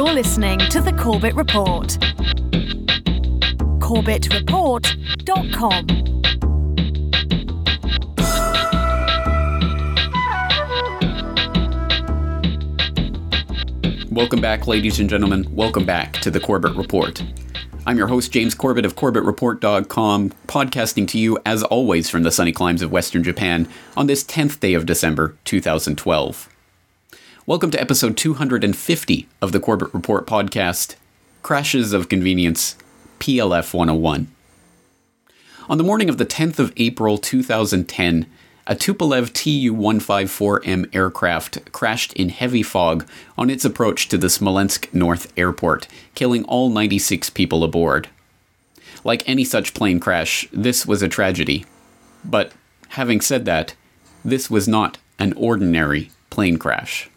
You're listening to The Corbett Report. CorbettReport.com. Welcome back, ladies and gentlemen. Welcome back to The Corbett Report. I'm your host, James Corbett of CorbettReport.com, podcasting to you, as always, from the sunny climes of Western Japan on this 10th day of December, 2012. Welcome to episode 250 of the Corbett Report podcast, Crashes of Convenience, PLF 101. On the morning of the 10th of April 2010, a Tupolev Tu-154M aircraft crashed in heavy fog on its approach to the Smolensk North Airport, killing all 96 people aboard. Like any such plane crash, this was a tragedy. But, having said that, this was not an ordinary plane crash.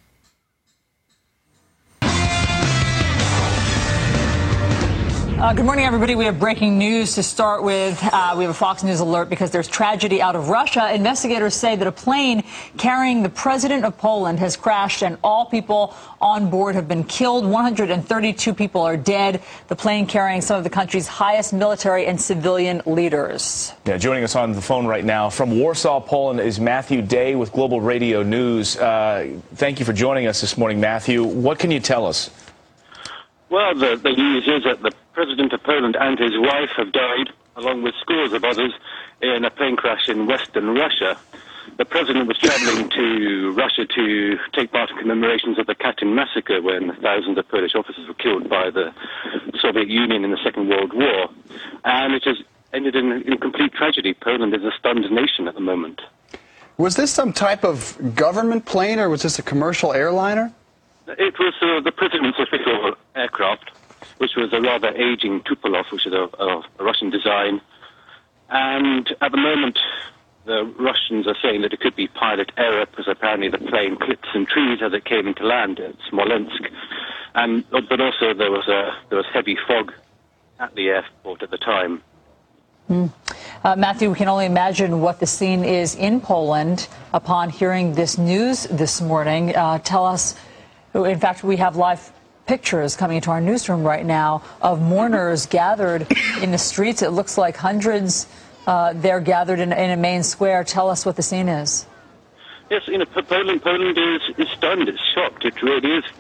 Good morning, everybody. We have breaking news to start with. We have a Fox News alert because there's tragedy out of Russia. Investigators say that a plane carrying the president of Poland has crashed and all people on board have been killed. 132 people are dead. The plane carrying some of the country's highest military and civilian leaders. Yeah, joining us on the phone right now from Warsaw, Poland is Matthew Day with Global Radio News. Thank you for joining us this morning, Matthew. What can you tell us? Well, the news is that the President of Poland and his wife have died, along with scores of others, in a plane crash in western Russia. The President was traveling to Russia to take part in commemorations of the Katyn massacre, when thousands of Polish officers were killed by the Soviet Union in the Second World War. And it has ended in complete tragedy. Poland is a stunned nation at the moment. Was this some type of government plane, or was this a commercial airliner? It was the President's official aircraft, which was a rather aging Tupolev, which is a Russian design. And at the moment, the Russians are saying that it could be pilot error, because apparently the plane clipped some trees as it came into land at Smolensk. But also there was heavy fog at the airport at the time. Matthew, we can only imagine what the scene is in Poland upon hearing this news this morning. Tell us. In fact, we have live pictures coming into our newsroom right now of mourners gathered in the streets. It looks like hundreds. They're gathered in a main square. Tell us what the scene is. Yes, Poland is stunned. It's shocked. It really is.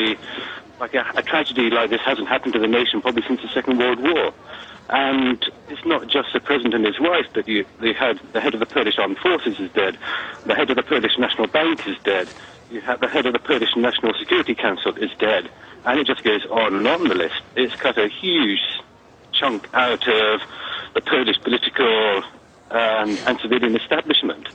A tragedy like this hasn't happened to the nation probably since the Second World War. And it's not just the president and his wife, but the head of the Polish Armed Forces is dead. The head of the Polish National Bank is dead. You have the head of the Polish National Security Council is dead, and it just goes on and on the list. It's cut a huge chunk out of the Polish political and civilian establishment.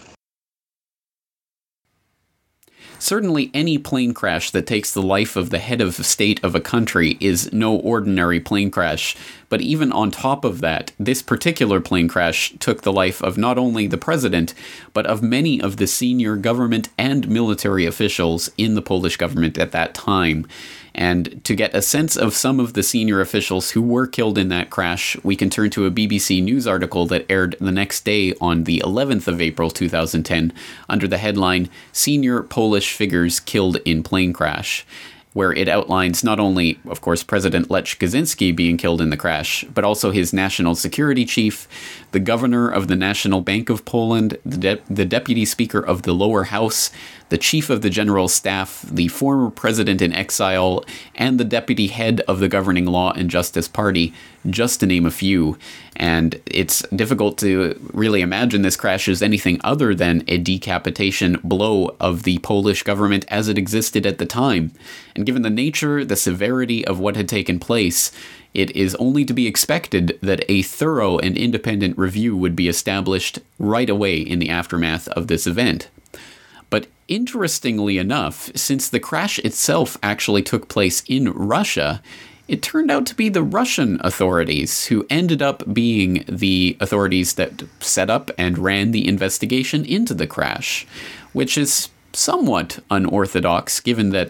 Certainly, any plane crash that takes the life of the head of state of a country is no ordinary plane crash. But even on top of that, this particular plane crash took the life of not only the president, but of many of the senior government and military officials in the Polish government at that time. And to get a sense of some of the senior officials who were killed in that crash, we can turn to a BBC News article that aired the next day on the 11th of April 2010 under the headline, "Senior Polish Figures Killed in Plane Crash," where it outlines not only, of course, President Lech Kaczynski being killed in the crash, but also his national security chief, the governor of the National Bank of Poland, the deputy speaker of the lower house, the chief of the general staff, the former president in exile, and the deputy head of the governing Law and Justice Party, just to name a few. And it's difficult to really imagine this crash as anything other than a decapitation blow of the Polish government as it existed at the time. And given the nature, the severity of what had taken place, it is only to be expected that a thorough and independent review would be established right away in the aftermath of this event. But interestingly enough, since the crash itself actually took place in Russia, it turned out to be the Russian authorities who ended up being the authorities that set up and ran the investigation into the crash, which is somewhat unorthodox given that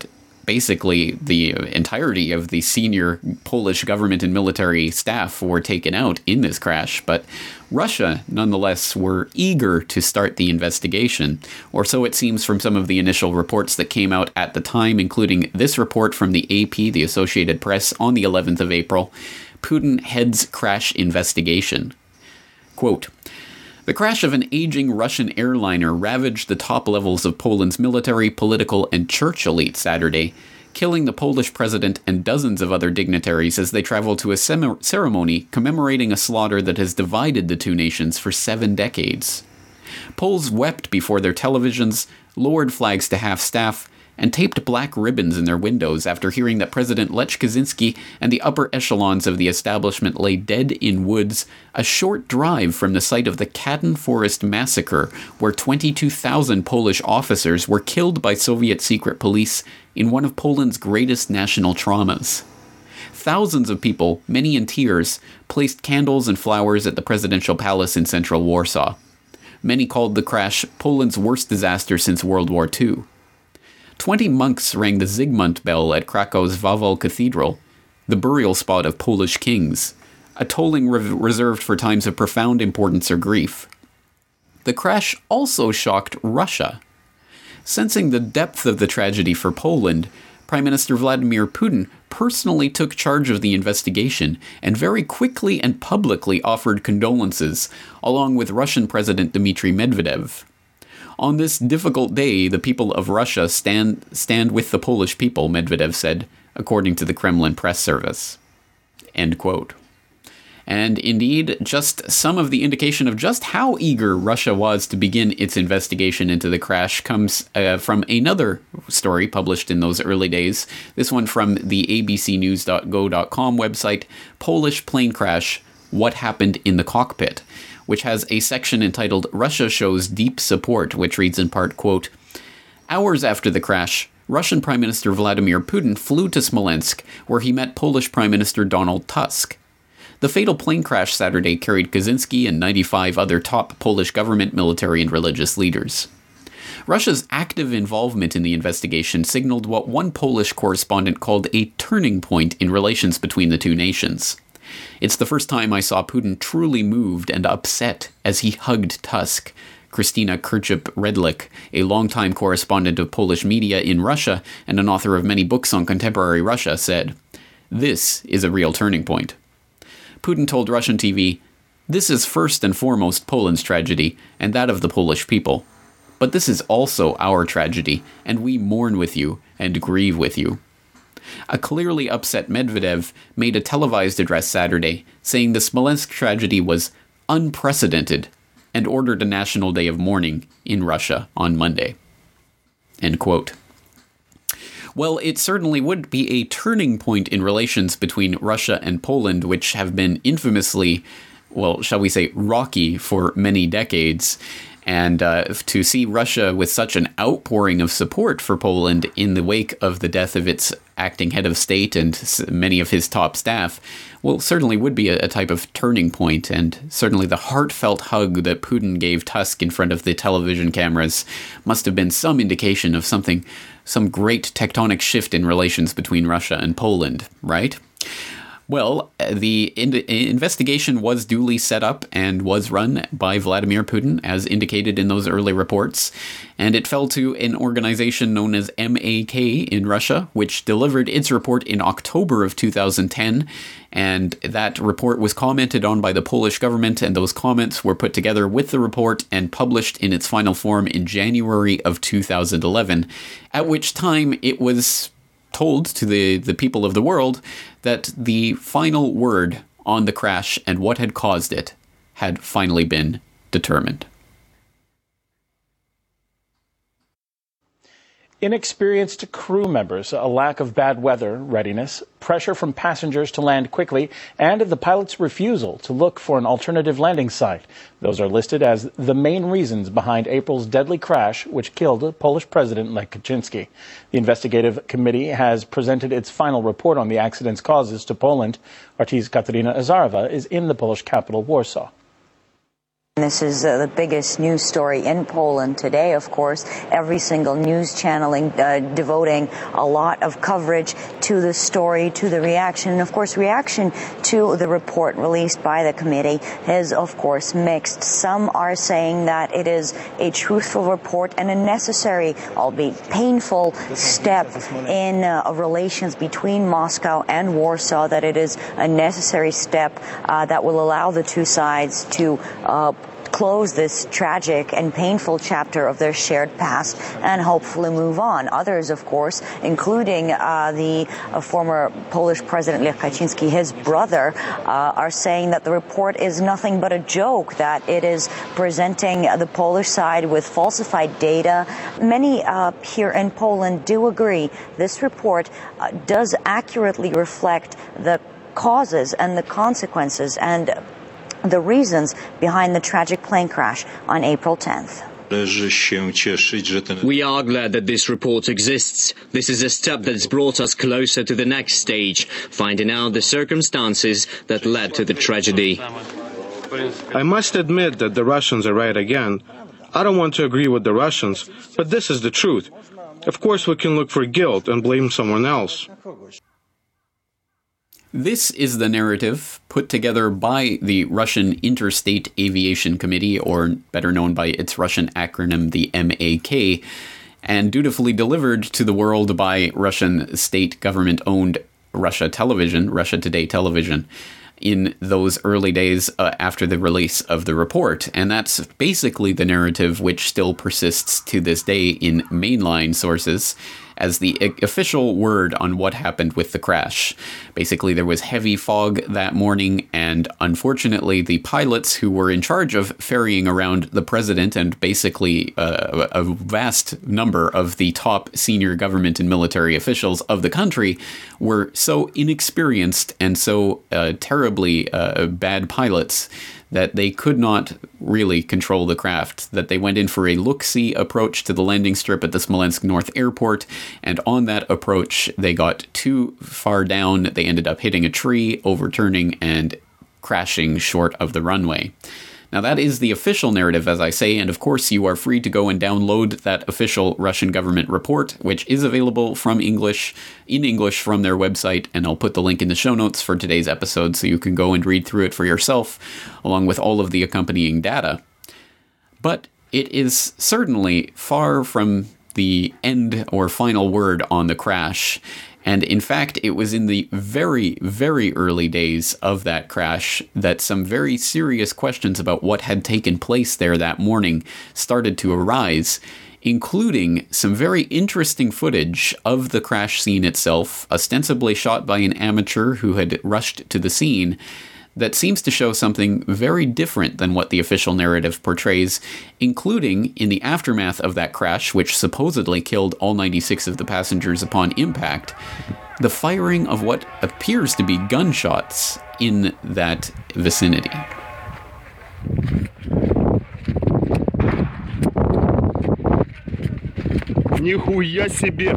basically the entirety of the senior Polish government and military staff were taken out in this crash, but Russia, nonetheless, were eager to start the investigation, or so it seems from some of the initial reports that came out at the time, including this report from the AP, the Associated Press, on the 11th of April. Putin heads crash investigation. Quote, "The crash of an aging Russian airliner ravaged the top levels of Poland's military, political, and church elite Saturday, killing the Polish president and dozens of other dignitaries as they traveled to a ceremony commemorating a slaughter that has divided the two nations for 7 decades. Poles wept before their televisions, lowered flags to half-staff, and taped black ribbons in their windows after hearing that President Lech Kaczynski and the upper echelons of the establishment lay dead in woods a short drive from the site of the Katyn Forest massacre, where 22,000 Polish officers were killed by Soviet secret police in one of Poland's greatest national traumas. Thousands of people, many in tears, placed candles and flowers at the presidential palace in central Warsaw. Many called the crash Poland's worst disaster since World War II. 20 monks rang the Zygmunt bell at Krakow's Wawel Cathedral, the burial spot of Polish kings, a tolling reserved for times of profound importance or grief. The crash also shocked Russia. Sensing the depth of the tragedy for Poland, Prime Minister Vladimir Putin personally took charge of the investigation and very quickly and publicly offered condolences, along with Russian President Dmitry Medvedev. "On this difficult day, the people of Russia stand with the Polish people," Medvedev said, according to the Kremlin press service. End quote. And indeed, just some of the indication of just how eager Russia was to begin its investigation into the crash comes from another story published in those early days. This one from the abcnews.go.com website, Polish Plane Crash, What Happened in the Cockpit, which has a section entitled Russia Shows Deep Support, which reads in part, quote, "Hours after the crash, Russian Prime Minister Vladimir Putin flew to Smolensk, where he met Polish Prime Minister Donald Tusk. The fatal plane crash Saturday carried Kaczynski and 95 other top Polish government, military, and religious leaders. Russia's active involvement in the investigation signaled what one Polish correspondent called a turning point in relations between the two nations. It's the first time I saw Putin truly moved and upset as he hugged Tusk," Kristina Kirchip-Redlich, a longtime correspondent of Polish media in Russia and an author of many books on contemporary Russia, said. "This is a real turning point." Putin told Russian TV, "This is first and foremost Poland's tragedy, and that of the Polish people. But this is also our tragedy, and we mourn with you and grieve with you." A clearly upset Medvedev made a televised address Saturday, saying the Smolensk tragedy was unprecedented, and ordered a national day of mourning in Russia on Monday. End quote. Well, it certainly would be a turning point in relations between Russia and Poland, which have been infamously, well, shall we say, rocky for many decades. And to see Russia with such an outpouring of support for Poland in the wake of the death of its acting head of state and many of his top staff, well, certainly would be a type of turning point. And certainly the heartfelt hug that Putin gave Tusk in front of the television cameras must have been some indication of something, some great tectonic shift in relations between Russia and Poland, right? Well, the investigation was duly set up and was run by Vladimir Putin, as indicated in those early reports, and it fell to an organization known as MAK in Russia, which delivered its report in October of 2010, and that report was commented on by the Polish government, and those comments were put together with the report and published in its final form in January of 2011, at which time it was told to the people of the world that the final word on the crash and what had caused it had finally been determined. Inexperienced crew members, a lack of bad weather readiness, pressure from passengers to land quickly, and the pilot's refusal to look for an alternative landing site. Those are listed as the main reasons behind April's deadly crash, which killed Polish President Lech Kaczynski. The investigative committee has presented its final report on the accident's causes to Poland. RT's Katarina Azarova is in the Polish capital, Warsaw. This is the biggest news story in Poland today, of course. Every single news channeling devoting a lot of coverage to the story, to the reaction. And, of course, reaction to the report released by the committee is, of course, mixed. Some are saying that it is a truthful report and a necessary, albeit painful, step in relations between Moscow and Warsaw, that it is a necessary step that will allow the two sides to close this tragic and painful chapter of their shared past and hopefully move on. Others, of course, including the former Polish President Lech Kaczynski, his brother, are saying that the report is nothing but a joke, that it is presenting the Polish side with falsified data. Many here in Poland do agree this report does accurately reflect the causes and the consequences and the reasons behind the tragic plane crash on April 10th. We are glad that this report exists. This is a step that's brought us closer to the next stage, finding out the circumstances that led to the tragedy. I must admit that the Russians are right again. I don't want to agree with the Russians, but this is the truth. Of course, we can look for guilt and blame someone else. This is the narrative put together by the Russian Interstate Aviation Committee, or better known by its Russian acronym, the MAK, and dutifully delivered to the world by Russian state government-owned Russia Television, Russia Today Television, in those early days after the release of the report. And that's basically the narrative which still persists to this day in mainline sources as the official word on what happened with the crash. Basically, there was heavy fog that morning, and unfortunately, the pilots who were in charge of ferrying around the president and basically a vast number of the top senior government and military officials of the country were so inexperienced and so terribly bad pilots that they could not really control the craft, that they went in for a look-see approach to the landing strip at the Smolensk North Airport, and on that approach, they got too far down. They ended up hitting a tree, overturning, and crashing short of the runway. Now, that is the official narrative, as I say, and of course you are free to go and download that official Russian government report, which is available in English from their website, and I'll put the link in the show notes for today's episode so you can go and read through it for yourself, along with all of the accompanying data. But it is certainly far from the end or final word on the crash. And in fact, it was in the very, very early days of that crash that some very serious questions about what had taken place there that morning started to arise, including some very interesting footage of the crash scene itself, ostensibly shot by an amateur who had rushed to the scene, that seems to show something very different than what the official narrative portrays, including in the aftermath of that crash, which supposedly killed all 96 of the passengers upon impact, the firing of what appears to be gunshots in that vicinity. Нихуя себе!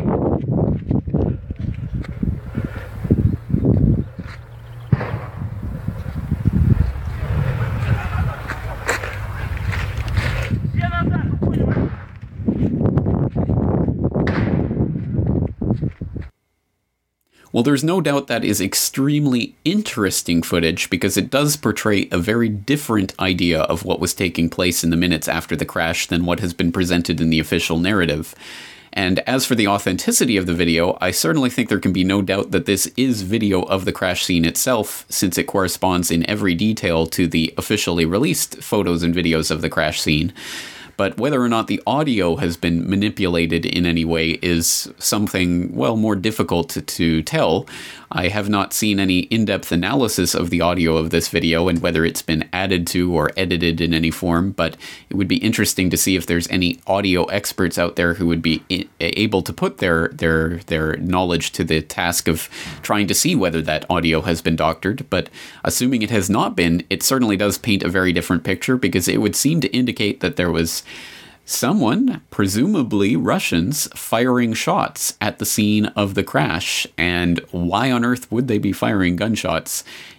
Well, there's no doubt that is extremely interesting footage because it does portray a very different idea of what was taking place in the minutes after the crash than what has been presented in the official narrative. And as for the authenticity of the video, I certainly think there can be no doubt that this is video of the crash scene itself, since it corresponds in every detail to the officially released photos and videos of the crash scene. But whether or not the audio has been manipulated in any way is something, well, more difficult to tell. I have not seen any in-depth analysis of the audio of this video and whether it's been added to or edited in any form, but it would be interesting to see if there's any audio experts out there who would be able to put their knowledge to the task of trying to see whether that audio has been doctored. But assuming it has not been, it certainly does paint a very different picture, because it would seem to indicate that there was someone, presumably Russians, firing shots at the scene of the crash. And why on earth would they be firing gunshots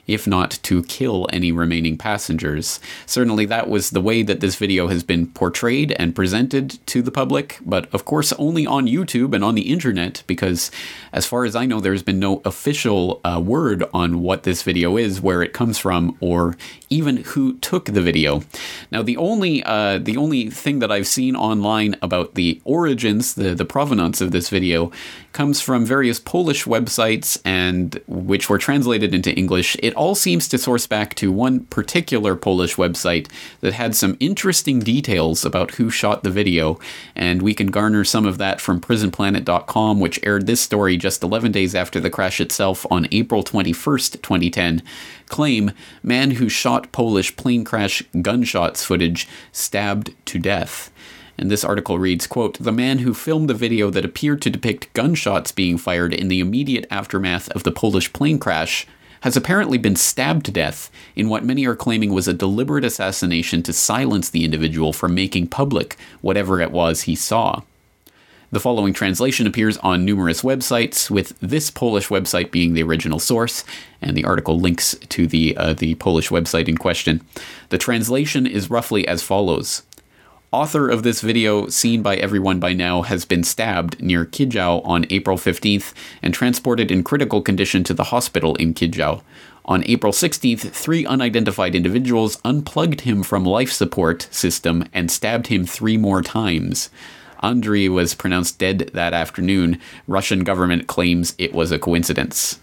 if not to kill any remaining passengers. Certainly that was the way that this video has been portrayed and presented to the public, but of course only on YouTube and on the internet, because as far as I know, there's been no official word on what this video is, where it comes from, or even who took the video. Now, the only thing that I've seen online about the origins, the provenance of this video, comes from various Polish websites, and which were translated into English. It all seems to source back to one particular Polish website that had some interesting details about who shot the video, and we can garner some of that from prisonplanet.com, which aired this story just 11 days after the crash itself on April 21st, 2010. Claim, man who shot Polish plane crash gunshots footage stabbed to death. And this article reads, quote, "The man who filmed the video that appeared to depict gunshots being fired in the immediate aftermath of the Polish plane crash has apparently been stabbed to death in what many are claiming was a deliberate assassination to silence the individual from making public whatever it was he saw." The following translation appears on numerous websites, with this Polish website being the original source, and the article links to the Polish website in question. The translation is roughly as follows. Author of this video, seen by everyone by now, has been stabbed near Kidział on April 15th and transported in critical condition to the hospital in Kidział. On April 16th, 3 unidentified individuals unplugged him from life support system and stabbed him 3 more times. Andriy was pronounced dead that afternoon. Russian government claims it was a coincidence.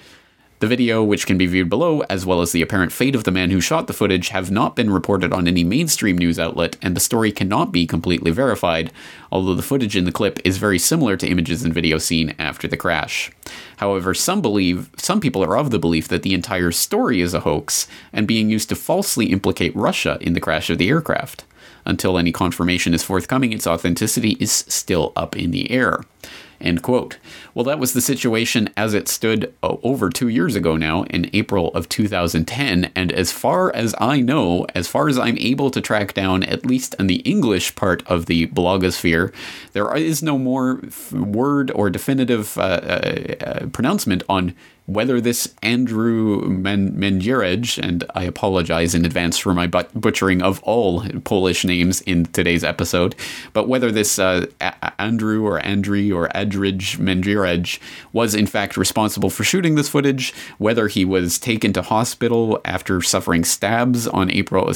The video, which can be viewed below, as well as the apparent fate of the man who shot the footage, have not been reported on any mainstream news outlet, and the story cannot be completely verified, although the footage in the clip is very similar to images and video seen after the crash. However, some people are of the belief that the entire story is a hoax and being used to falsely implicate Russia in the crash of the aircraft. Until any confirmation is forthcoming, its authenticity is still up in the air. End quote. Well, that was the situation as it stood over 2 years ago now, in April of 2010, and as far as I know, as far as I'm able to track down, at least in the English part of the blogosphere, there is no more word or definitive pronouncement on whether this Andrew Mendzierej, and I apologize in advance for my butchering of all Polish names in today's episode, but whether this Andrew or Andriy or Adrij Mendzierej was in fact responsible for shooting this footage, whether he was taken to hospital after suffering stab wounds on April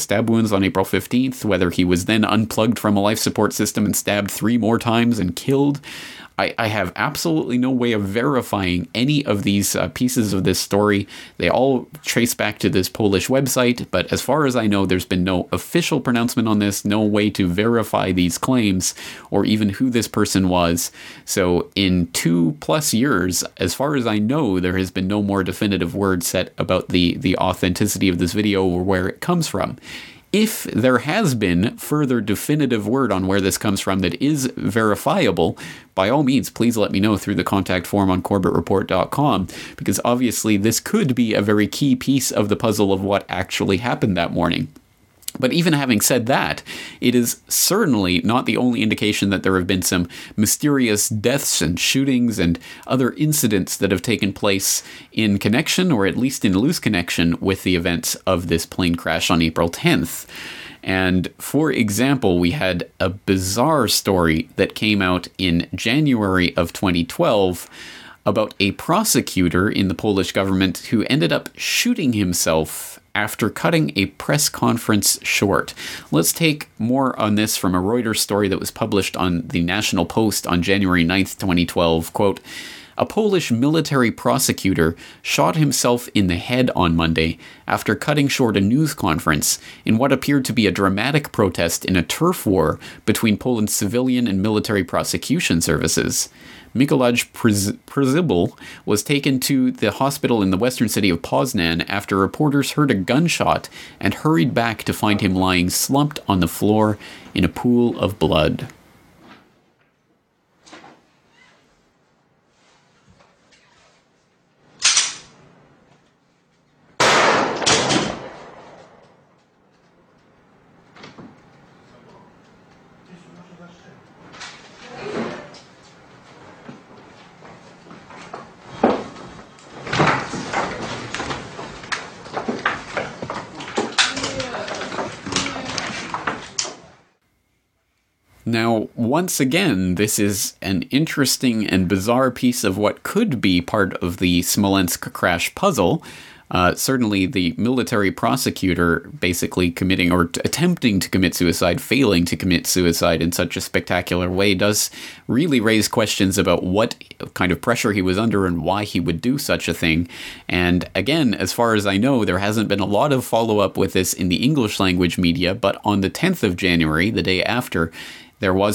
15th, whether he was then unplugged from a life support system and stabbed 3 more times and killed. I have absolutely no way of verifying any of these pieces of this story. They all trace back to this Polish website, but as far as I know, there's been no official pronouncement on this, no way to verify these claims, or even who this person was. So in 2+ years, as far as I know, there has been no more definitive word set about the authenticity of this video or where it comes from. If there has been further definitive word on where this comes from that is verifiable, by all means, please let me know through the contact form on CorbettReport.com, because obviously this could be a very key piece of the puzzle of what actually happened that morning. But even having said that, it is certainly not the only indication that there have been some mysterious deaths and shootings and other incidents that have taken place in connection, or at least in loose connection, with the events of this plane crash on April 10th. And for example, we had a bizarre story that came out in January of 2012 about a prosecutor in the Polish government who ended up shooting himself after cutting a press conference short. Let's take more on this from a Reuters story that was published on the National Post on January 9th, 2012. Quote, "A Polish military prosecutor shot himself in the head on Monday after cutting short a news conference in what appeared to be a dramatic protest in a turf war between Poland's civilian and military prosecution services. Mikołaj Przybyl was taken to the hospital in the western city of Poznan after reporters heard a gunshot and hurried back to find him lying slumped on the floor in a pool of blood." Now, once again, this is an interesting and bizarre piece of what could be part of the Smolensk crash puzzle. Certainly the military prosecutor basically committing or attempting to commit suicide, failing to commit suicide in such a spectacular way does really raise questions about what kind of pressure he was under and why he would do such a thing. And again, as far as I know, there hasn't been a lot of follow-up with this in the English language media, but on the 10th of January, the day after, there were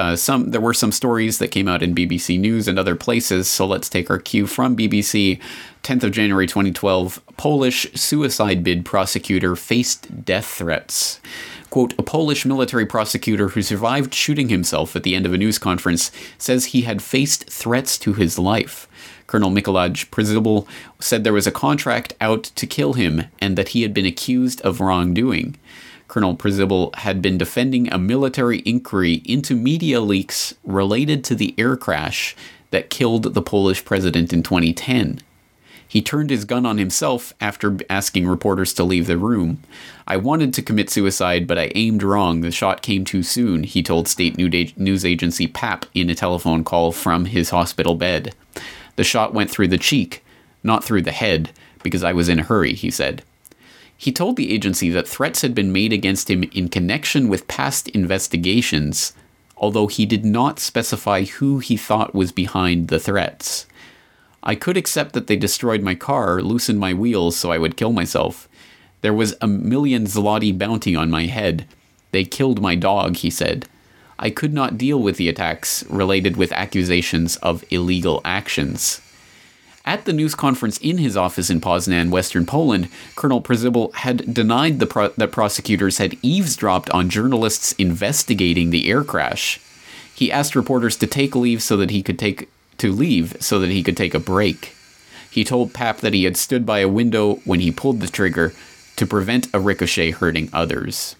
some stories that came out in BBC News and other places, so let's take our cue from BBC. 10th of January 2012, Polish suicide bid prosecutor faced death threats. Quote, a Polish military prosecutor who survived shooting himself at the end of a news conference says he had faced threats to his life. Colonel Mikolaj Przybyl said there was a contract out to kill him and that he had been accused of wrongdoing. Colonel Przybyl had been defending a military inquiry into media leaks related to the air crash that killed the Polish president in 2010. He turned his gun on himself after asking reporters to leave the room. I wanted to commit suicide, but I aimed wrong. The shot came too soon, he told state news agency PAP in a telephone call from his hospital bed. The shot went through the cheek, not through the head, because I was in a hurry, he said. He told the agency that threats had been made against him in connection with past investigations, although he did not specify who he thought was behind the threats. I could accept that they destroyed my car, loosened my wheels so I would kill myself. There was a 1 million zloty bounty on my head. They killed my dog, he said. I could not deal with the attacks related with accusations of illegal actions. At the news conference in his office in Poznan, Western Poland, Colonel Przybyl had denied that prosecutors had eavesdropped on journalists investigating the air crash. He asked reporters to leave so that he could take a break. He told PAP that he had stood by a window when he pulled the trigger to prevent a ricochet hurting others.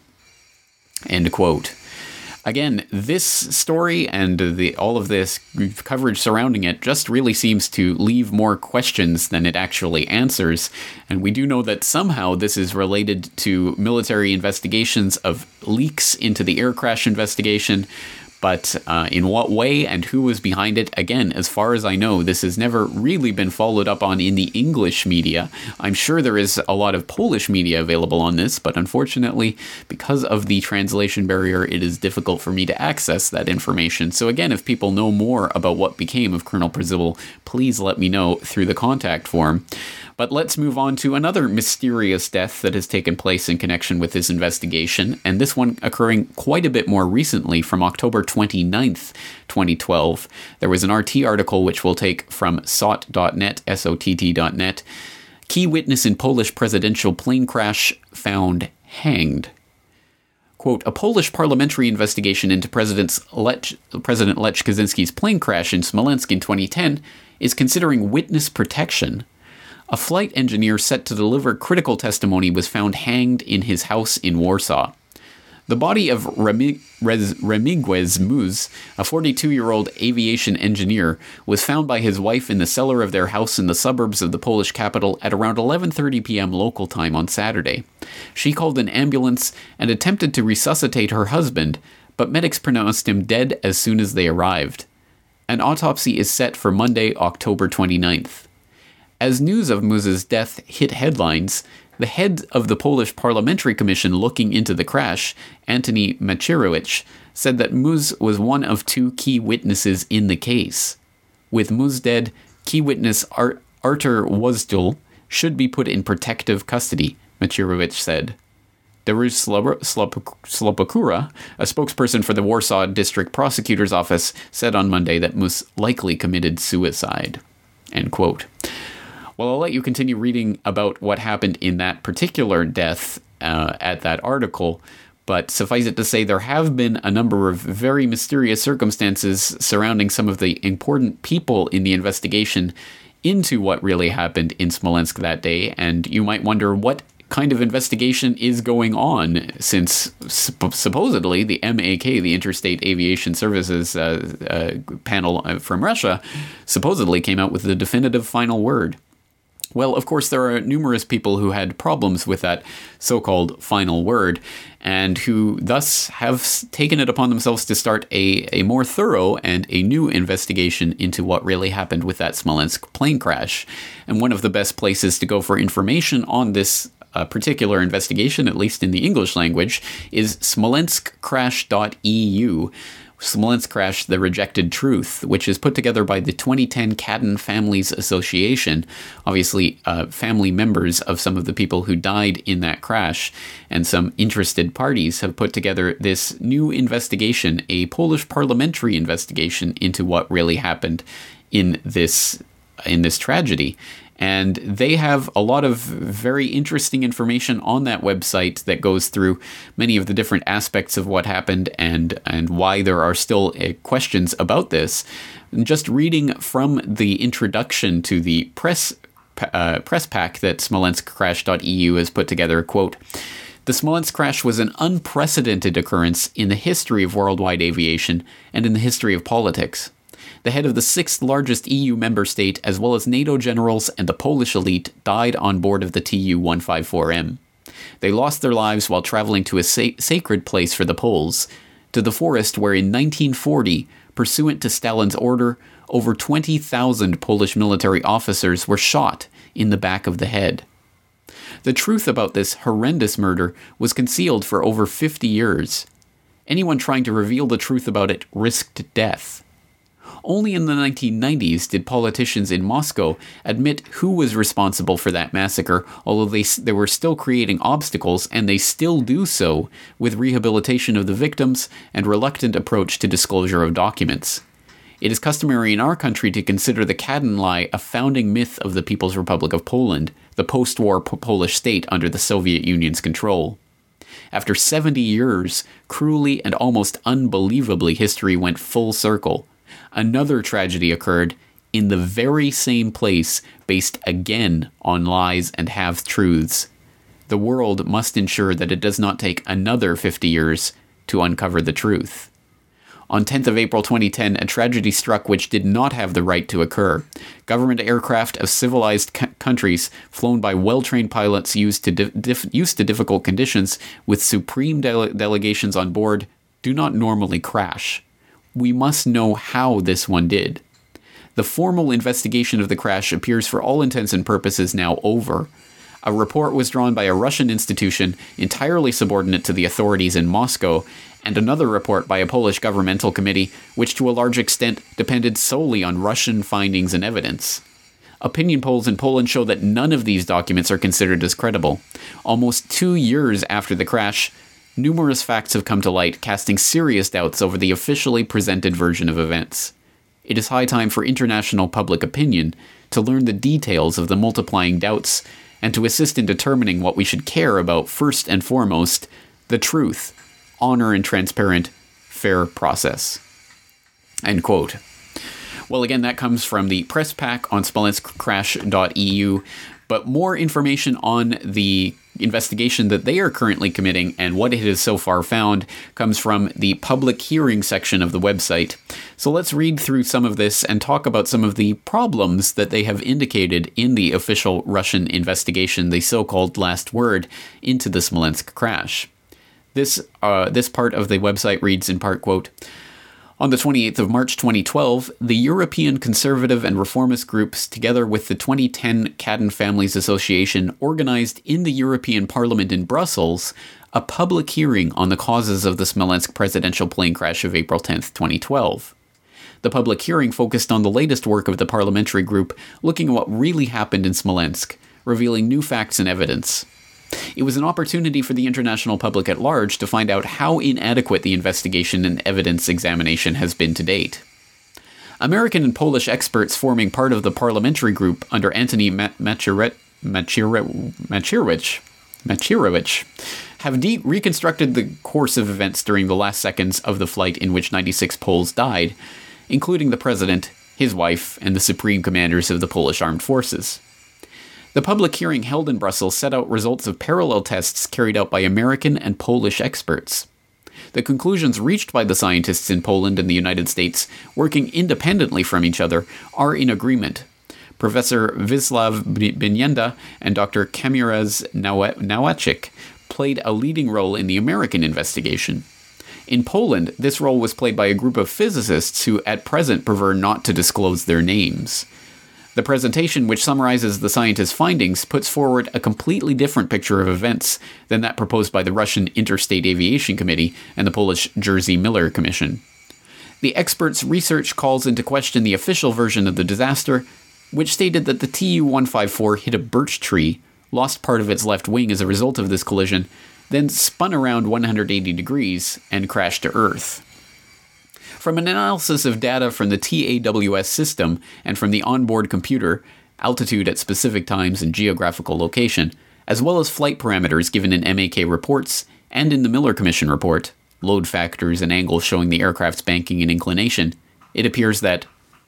End quote. Again, this story and all of this coverage surrounding it just really seems to leave more questions than it actually answers. And we do know that somehow this is related to military investigations of leaks into the air crash investigation. But in what way and who was behind it? Again, as far as I know, this has never really been followed up on in the English media. I'm sure there is a lot of Polish media available on this, but unfortunately, because of the translation barrier, it is difficult for me to access that information. So again, if people know more about what became of Colonel Przybyl, please let me know through the contact form. But let's move on to another mysterious death that has taken place in connection with this investigation, and this one occurring quite a bit more recently, from October 29th, 2012. There was an RT article which we'll take from SOTT.net, SOTT.net. Key witness in Polish presidential plane crash found hanged. Quote, a Polish parliamentary investigation into President Lech Kaczynski's plane crash in Smolensk in 2010 is considering witness protection. A flight engineer set to deliver critical testimony was found hanged in his house in Warsaw. The body of Remigiusz Muz, a 42-year-old aviation engineer, was found by his wife in the cellar of their house in the suburbs of the Polish capital at around 11:30 p.m. local time on Saturday. She called an ambulance and attempted to resuscitate her husband, but medics pronounced him dead as soon as they arrived. An autopsy is set for Monday, October 29th. As news of Muz's death hit headlines, the head of the Polish Parliamentary Commission looking into the crash, Antoni Macierewicz, said that Muz was one of two key witnesses in the case. With Muz dead, key witness Artur Wozdul should be put in protective custody, Macierewicz said. Dariusz Slopokura, a spokesperson for the Warsaw District Prosecutor's Office, said on Monday that Muz likely committed suicide. End quote. Well, I'll let you continue reading about what happened in that particular death at that article, but suffice it to say there have been a number of very mysterious circumstances surrounding some of the important people in the investigation into what really happened in Smolensk that day, and you might wonder what kind of investigation is going on, since supposedly the MAK, the Interstate Aviation Services panel from Russia, supposedly came out with the definitive final word. Well, of course, there are numerous people who had problems with that so-called final word, and who thus have taken it upon themselves to start a more thorough and a new investigation into what really happened with that Smolensk plane crash. And one of the best places to go for information on this particular investigation, at least in the English language, is smolenskcrash.eu. Smolensk Crash, The Rejected Truth, which is put together by the 2010 Cadden Families Association, obviously family members of some of the people who died in that crash, and some interested parties have put together this new investigation, a Polish parliamentary investigation into what really happened in this tragedy. And they have a lot of very interesting information on that website that goes through many of the different aspects of what happened and why there are still questions about this. And just reading from the introduction to the press pack that smolenskcrash.eu has put together, quote, "The Smolensk crash was an unprecedented occurrence in the history of worldwide aviation and in the history of politics. The head of the 6th largest EU member state, as well as NATO generals and the Polish elite, died on board of the Tu-154M. They lost their lives while traveling to a sacred place for the Poles, to the forest where in 1940, pursuant to Stalin's order, over 20,000 Polish military officers were shot in the back of the head. The truth about this horrendous murder was concealed for over 50 years. Anyone trying to reveal the truth about it risked death. Only in the 1990s did politicians in Moscow admit who was responsible for that massacre, although they were still creating obstacles, and they still do so, with rehabilitation of the victims and reluctant approach to disclosure of documents. It is customary in our country to consider the Cadden lie a founding myth of the People's Republic of Poland, the post-war Polish state under the Soviet Union's control. After 70 years, cruelly and almost unbelievably, history went full circle. Another tragedy occurred in the very same place, based again on lies and half-truths. The world must ensure that it does not take another 50 years to uncover the truth. On 10th of April 2010, a tragedy struck which did not have the right to occur. Government aircraft of civilized countries, flown by well-trained pilots used to difficult conditions, with supreme delegations on board, do not normally crash. We must know how this one did. The formal investigation of the crash appears for all intents and purposes now over. A report was drawn by a Russian institution entirely subordinate to the authorities in Moscow, and another report by a Polish governmental committee, which to a large extent depended solely on Russian findings and evidence. Opinion polls in Poland show that none of these documents are considered as credible. Almost 2 years after the crash, numerous facts have come to light, casting serious doubts over the officially presented version of events. It is high time for international public opinion to learn the details of the multiplying doubts and to assist in determining what we should care about first and foremost: the truth, honor and transparent, fair process." End quote. Well, again, that comes from the press pack on smolenskcrash.eu, but more information on the investigation that they are currently committing and what it has so far found comes from the public hearing section of the website. So let's read through some of this and talk about some of the problems that they have indicated in the official Russian investigation, the so-called last word, into the Smolensk crash. This part of the website reads in part, quote, "On the 28th of March 2012, the European conservative and reformist groups, together with the 2010 Cadden Families Association, organized in the European Parliament in Brussels a public hearing on the causes of the Smolensk presidential plane crash of April 10th, 2012. The public hearing focused on the latest work of the parliamentary group, looking at what really happened in Smolensk, revealing new facts and evidence. It was an opportunity for the international public at large to find out how inadequate the investigation and evidence examination has been to date. American and Polish experts forming part of the parliamentary group under Antony Macierewicz have reconstructed the course of events during the last seconds of the flight in which 96 Poles died, including the president, his wife, and the supreme commanders of the Polish armed forces. The public hearing held in Brussels set out results of parallel tests carried out by American and Polish experts. The conclusions reached by the scientists in Poland and the United States, working independently from each other, are in agreement. Professor Wisław Bienienda and Dr. Kamiraz Nowacek played a leading role in the American investigation. In Poland, this role was played by a group of physicists who at present prefer not to disclose their names. The presentation, which summarizes the scientists' findings, puts forward a completely different picture of events than that proposed by the Russian Interstate Aviation Committee and the Polish Jerzy Miller Commission. The experts' research calls into question the official version of the disaster, which stated that the Tu-154 hit a birch tree, lost part of its left wing as a result of this collision, then spun around 180 degrees and crashed to Earth. From an analysis of data from the TAWS system and from the onboard computer, altitude at specific times and geographical location, as well as flight parameters given in MAK reports and in the Miller Commission report, load factors and angles showing the aircraft's banking and inclination, it appears that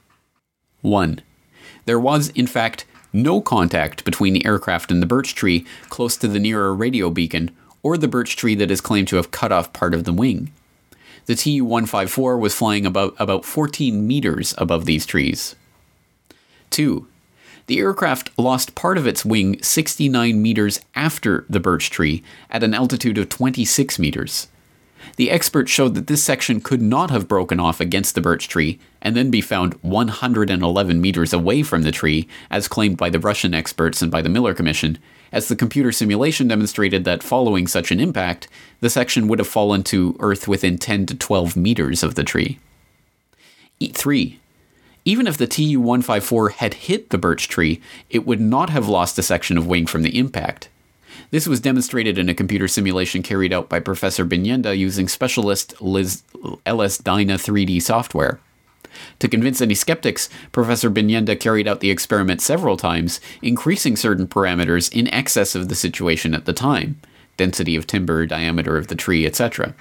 1. There was, in fact, no contact between the aircraft and the birch tree close to the nearer radio beacon or the birch tree that is claimed to have cut off part of the wing. The Tu-154 was flying about 14 meters above these trees. 2. The aircraft lost part of its wing 69 meters after the birch tree at an altitude of 26 meters. The experts showed that this section could not have broken off against the birch tree and then be found 111 meters away from the tree, as claimed by the Russian experts and by the Miller Commission, as the computer simulation demonstrated that following such an impact, the section would have fallen to Earth within 10 to 12 meters of the tree. 3. Even if the Tu-154 had hit the birch tree, it would not have lost a section of wing from the impact. This was demonstrated in a computer simulation carried out by Professor Bienienda using specialist LS-DYNA 3D software. To convince any skeptics, Professor Bienienda carried out the experiment several times, increasing certain parameters in excess of the situation at the time, density of timber, diameter of the tree, etc.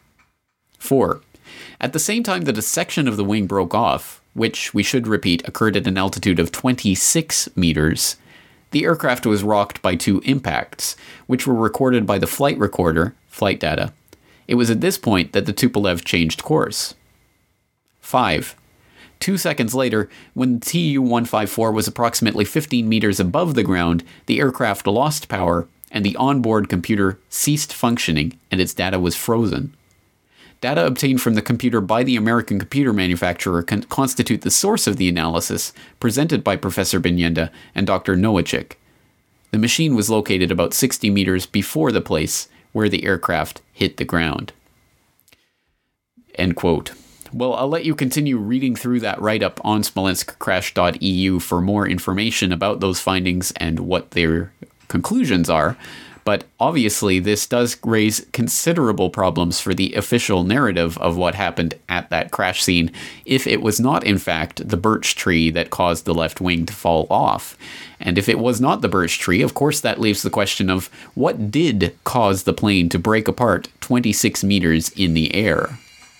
4. At the same time that a section of the wing broke off, which, we should repeat, occurred at an altitude of 26 meters, the aircraft was rocked by 2 impacts, which were recorded by the flight recorder, flight data. It was at this point that the Tupolev changed course. 5. 2 seconds later, when the Tu-154 was approximately 15 meters above the ground, the aircraft lost power, and the onboard computer ceased functioning, and its data was frozen. Data obtained from the computer by the American computer manufacturer constitute the source of the analysis presented by Professor Bienienda and Dr. Nowacek. The machine was located about 60 meters before the place where the aircraft hit the ground. End quote. Well, I'll let you continue reading through that write-up on SmolenskCrash.eu for more information about those findings and what their conclusions are. But obviously, this does raise considerable problems for the official narrative of what happened at that crash scene, if it was not, in fact, the birch tree that caused the left wing to fall off. And if it was not the birch tree, of course, that leaves the question of what did cause the plane to break apart 26 meters in the air?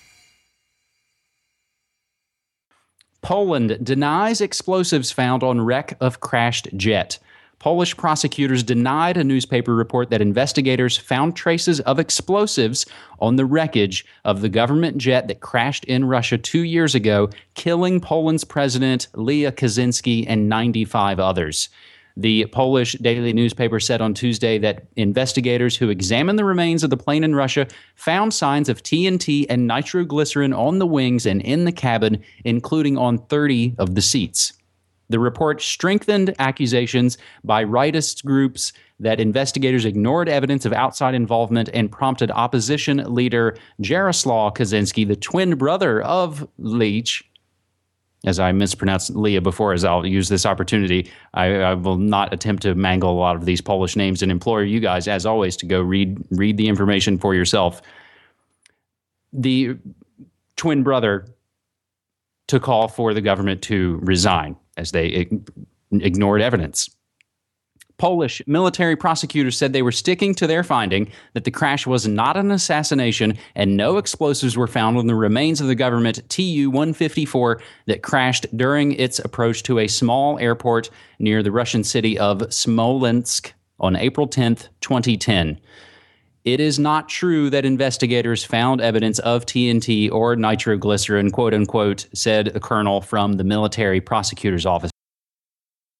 Poland denies explosives found on wreck of crashed jet. Polish prosecutors denied a newspaper report that investigators found traces of explosives on the wreckage of the government jet that crashed in Russia 2 years ago, killing Poland's president, Lech Kaczynski, and 95 others. The Polish daily newspaper said on Tuesday that investigators who examined the remains of the plane in Russia found signs of TNT and nitroglycerin on the wings and in the cabin, including on 30 of the seats. The report strengthened accusations by rightist groups that investigators ignored evidence of outside involvement and prompted opposition leader Jaroslaw Kaczynski, the twin brother of Lech. As I mispronounced Leah before, as I'll use this opportunity, I will not attempt to mangle a lot of these Polish names and implore you guys, as always, to go read the information for yourself. The twin brother to call for the government to resign as they ignored evidence. Polish military prosecutors said they were sticking to their finding that the crash was not an assassination and no explosives were found on the remains of the government Tu-154 that crashed during its approach to a small airport near the Russian city of Smolensk on April 10th, 2010. It is not true that investigators found evidence of TNT or nitroglycerin, quote unquote, said a colonel from the military prosecutor's office.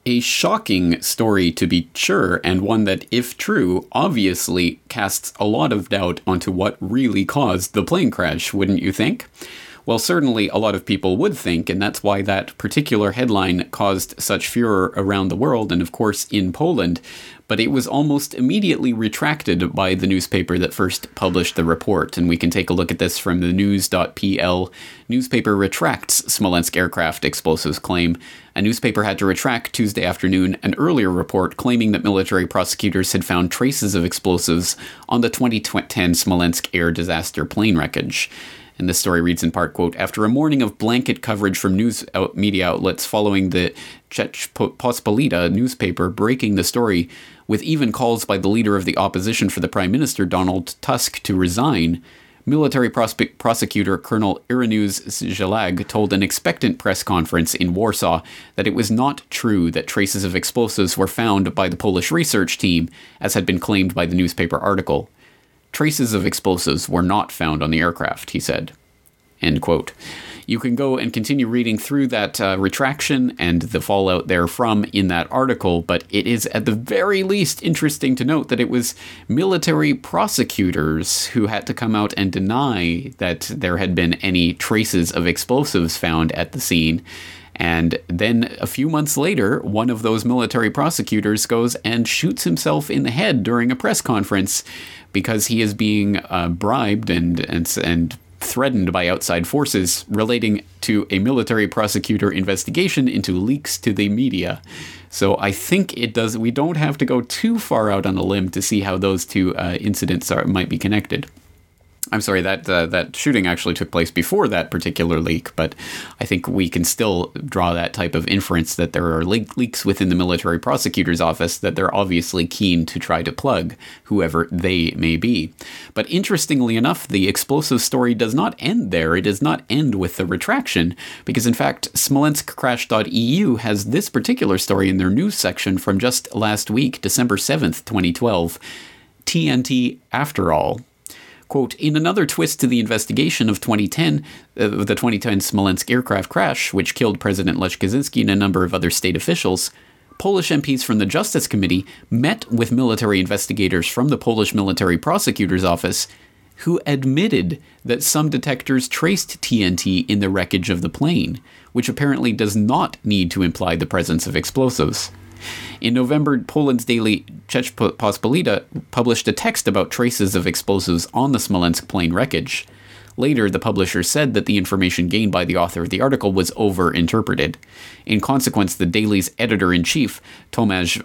A shocking story, to be sure, and one that, if true, obviously casts a lot of doubt onto what really caused the plane crash, wouldn't you think? Well, certainly a lot of people would think, and that's why that particular headline caused such furor around the world, and of course in Poland. But it was almost immediately retracted by the newspaper that first published the report. And we can take a look at this from the news.pl. Newspaper retracts Smolensk aircraft explosives claim. A newspaper had to retract Tuesday afternoon an earlier report claiming that military prosecutors had found traces of explosives on the 2010 Smolensk air disaster plane wreckage. And this story reads in part, quote, after a morning of blanket coverage from news media outlets following the Rzeczpospolita newspaper breaking the story, with even calls by the leader of the opposition for the Prime Minister, Donald Tusk, to resign, military prosecutor Colonel Ireneusz Zielag told an expectant press conference in Warsaw that it was not true that traces of explosives were found by the Polish research team, as had been claimed by the newspaper article. Traces of explosives were not found on the aircraft, he said. End quote. You can go and continue reading through that retraction and the fallout therefrom in that article, but it is at the very least interesting to note that it was military prosecutors who had to come out and deny that there had been any traces of explosives found at the scene. And then a few months later, one of those military prosecutors goes and shoots himself in the head during a press conference because he is being bribed and threatened by outside forces relating to a military prosecutor investigation into leaks to the media. So I think we don't have to go too far out on a limb to see how those two incidents might be connected. I'm sorry, that shooting actually took place before that particular leak, but I think we can still draw that type of inference that there are leaks within the military prosecutor's office that they're obviously keen to try to plug, whoever they may be. But interestingly enough, the explosive story does not end there. It does not end with the retraction, because in fact, SmolenskCrash.eu has this particular story in their news section from just last week, December 7th, 2012. TNT after all. Quote, in another twist to the investigation of the 2010 Smolensk aircraft crash, which killed President Lech Kaczynski and a number of other state officials, Polish MPs from the Justice Committee met with military investigators from the Polish Military Prosecutor's Office, who admitted that some detectors traced TNT in the wreckage of the plane, which apparently does not need to imply the presence of explosives. In November, Poland's daily Rzeczpospolita published a text about traces of explosives on the Smolensk plane wreckage. Later, the publisher said that the information gained by the author of the article was over-interpreted. In consequence, the daily's editor-in-chief, Tomasz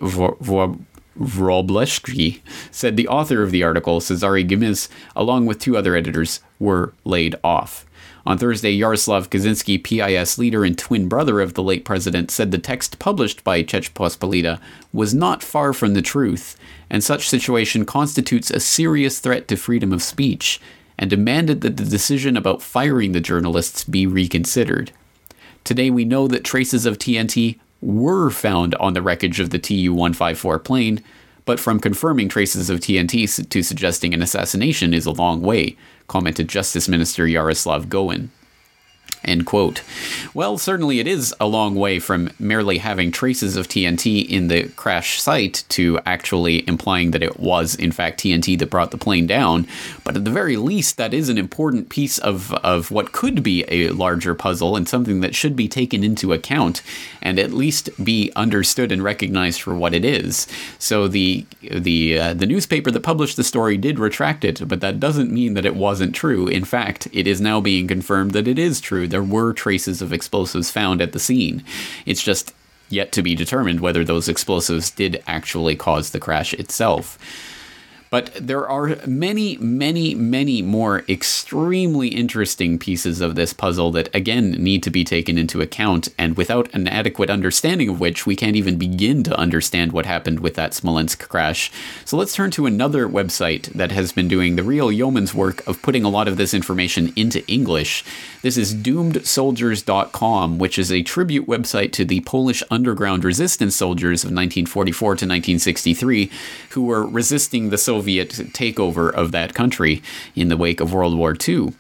Wróblewski, said the author of the article, Cezary Gmyz, along with two other editors, were laid off. On Thursday, Jarosław Kaczynski, PIS leader and twin brother of the late president, said the text published by Rzeczpospolita was not far from the truth, and such situation constitutes a serious threat to freedom of speech, and demanded that the decision about firing the journalists be reconsidered. Today we know that traces of TNT were found on the wreckage of the Tu-154 plane, but from confirming traces of TNT to suggesting an assassination is a long way, commented Justice Minister Jaroslaw Gowin. End quote. Well, certainly it is a long way from merely having traces of TNT in the crash site to actually implying that it was, in fact, TNT that brought the plane down. But at the very least, that is an important piece of what could be a larger puzzle and something that should be taken into account and at least be understood and recognized for what it is. So the newspaper that published the story did retract it, but that doesn't mean that it wasn't true. In fact, it is now being confirmed that it is true. There were traces of explosives found at the scene. It's just yet to be determined whether those explosives did actually cause the crash itself. But there are many, many, many more extremely interesting pieces of this puzzle that, again, need to be taken into account, and without an adequate understanding of which, we can't even begin to understand what happened with that Smolensk crash. So let's turn to another website that has been doing the real yeoman's work of putting a lot of this information into English. This is doomedsoldiers.com, which is a tribute website to the Polish underground resistance soldiers of 1944 to 1963, who were resisting the Soviet takeover of that country in the wake of World War II.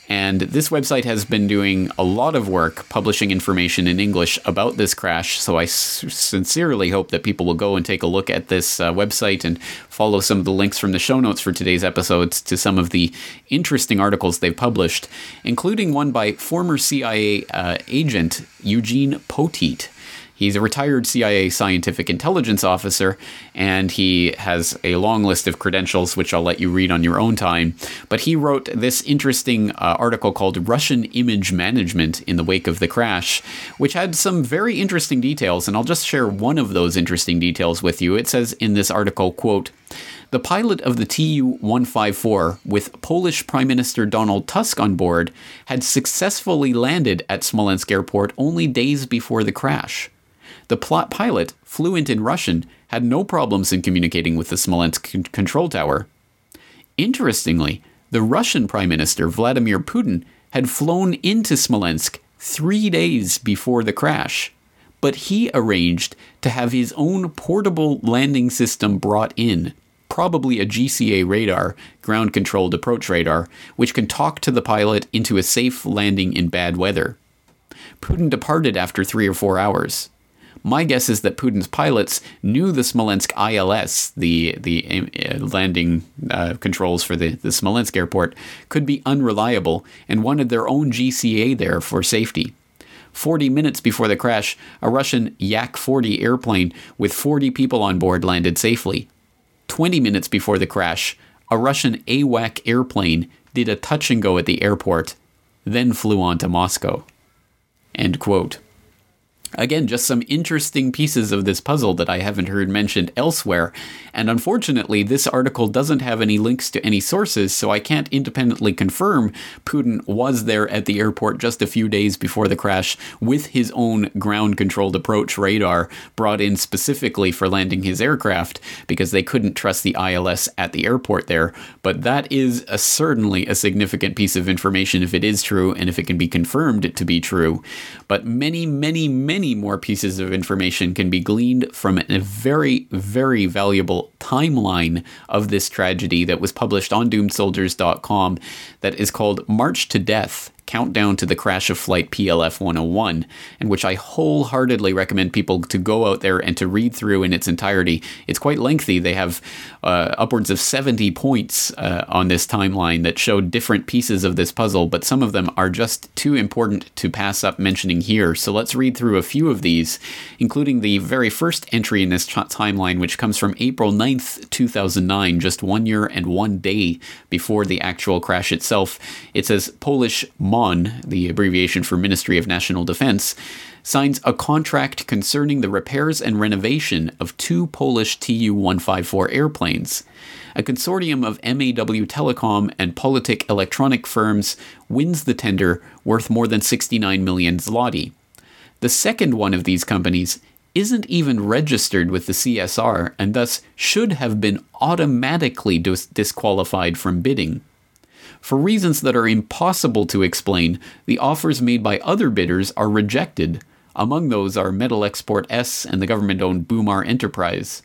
And this website has been doing a lot of work publishing information in English about this crash, so I sincerely hope that people will go and take a look at this website and follow some of the links from the show notes for today's episodes to some of the interesting articles they've published, including one by former CIA agent Eugene Poteet. He's a retired CIA scientific intelligence officer, and he has a long list of credentials, which I'll let you read on your own time. But he wrote this interesting article called Russian Image Management in the Wake of the Crash, which had some very interesting details, and I'll just share one of those interesting details with you. It says in this article, quote, "The pilot of the Tu-154, with Polish Prime Minister Donald Tusk on board, had successfully landed at Smolensk Airport only days before the crash. The pilot, fluent in Russian, had no problems in communicating with the Smolensk control tower. Interestingly, the Russian Prime Minister, Vladimir Putin, had flown into Smolensk 3 days before the crash, but he arranged to have his own portable landing system brought in, probably a GCA radar, ground-controlled approach radar, which can talk to the pilot into a safe landing in bad weather. Putin departed after 3 or 4 hours. My guess is that Putin's pilots knew the Smolensk ILS, the landing controls for the Smolensk airport, could be unreliable and wanted their own GCA there for safety. 40 minutes before the crash, a Russian Yak-40 airplane with 40 people on board landed safely. 20 minutes before the crash, a Russian AWAC airplane did a touch and go at the airport, then flew on to Moscow." End quote. Again, just some interesting pieces of this puzzle that I haven't heard mentioned elsewhere, and unfortunately this article doesn't have any links to any sources, so I can't independently confirm Putin was there at the airport just a few days before the crash with his own ground-controlled approach radar brought in specifically for landing his aircraft, because they couldn't trust the ILS at the airport there. But that is certainly a significant piece of information if it is true, and if it can be confirmed to be true. But many more pieces of information can be gleaned from a very, very valuable timeline of this tragedy that was published on doomedsoldiers.com that is called March to Death, Countdown to the Crash of Flight PLF 101, and which I wholeheartedly recommend people to go out there and to read through in its entirety. It's quite lengthy. They have upwards of 70 points on this timeline that show different pieces of this puzzle, but some of them are just too important to pass up mentioning here. So let's read through a few of these, including the very first entry in this timeline, which comes from April 9th, 2009, just 1 year and 1 day before the actual crash itself. It says Polish MON, the abbreviation for Ministry of National Defense, signs a contract concerning the repairs and renovation of 2 Polish Tu-154 airplanes. A consortium of MAW Telecom and Politik Electronic firms wins the tender, worth more than 69 million zloty. The second one of these companies isn't even registered with the CSR and thus should have been automatically disqualified from bidding. For reasons that are impossible to explain, the offers made by other bidders are rejected. Among those are Metal Export S and the government-owned Bumar Enterprise.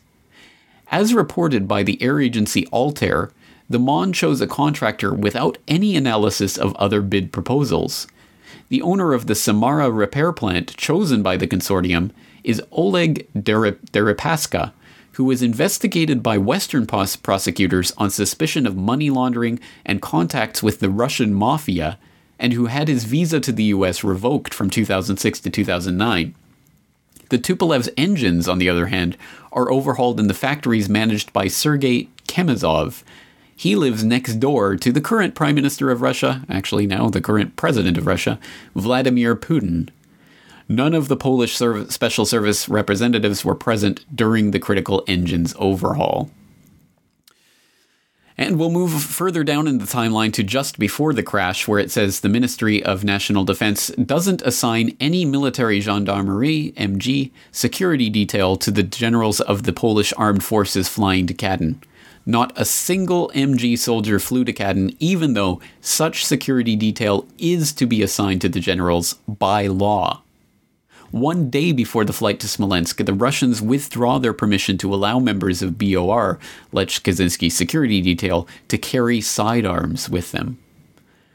As reported by the air agency Altair, the MON chose a contractor without any analysis of other bid proposals. The owner of the Samara repair plant chosen by the consortium is Oleg Deripaska, who was investigated by Western prosecutors on suspicion of money laundering and contacts with the Russian mafia, and who had his visa to the US revoked from 2006 to 2009. The Tupolev's engines, on the other hand, are overhauled in the factories managed by Sergei Kemezov. He lives next door to the current Prime Minister of Russia, actually now the current President of Russia, Vladimir Putin. None of the Polish Special Service representatives were present during the critical engines overhaul. And we'll move further down in the timeline to just before the crash, where it says the Ministry of National Defense doesn't assign any military gendarmerie, MG, security detail to the generals of the Polish armed forces flying to Kladin. Not a single MG soldier flew to Kladin, even though such security detail is to be assigned to the generals by law. 1 day before the flight to Smolensk, the Russians withdraw their permission to allow members of BOR, Lech Kaczynski's security detail, to carry sidearms with them.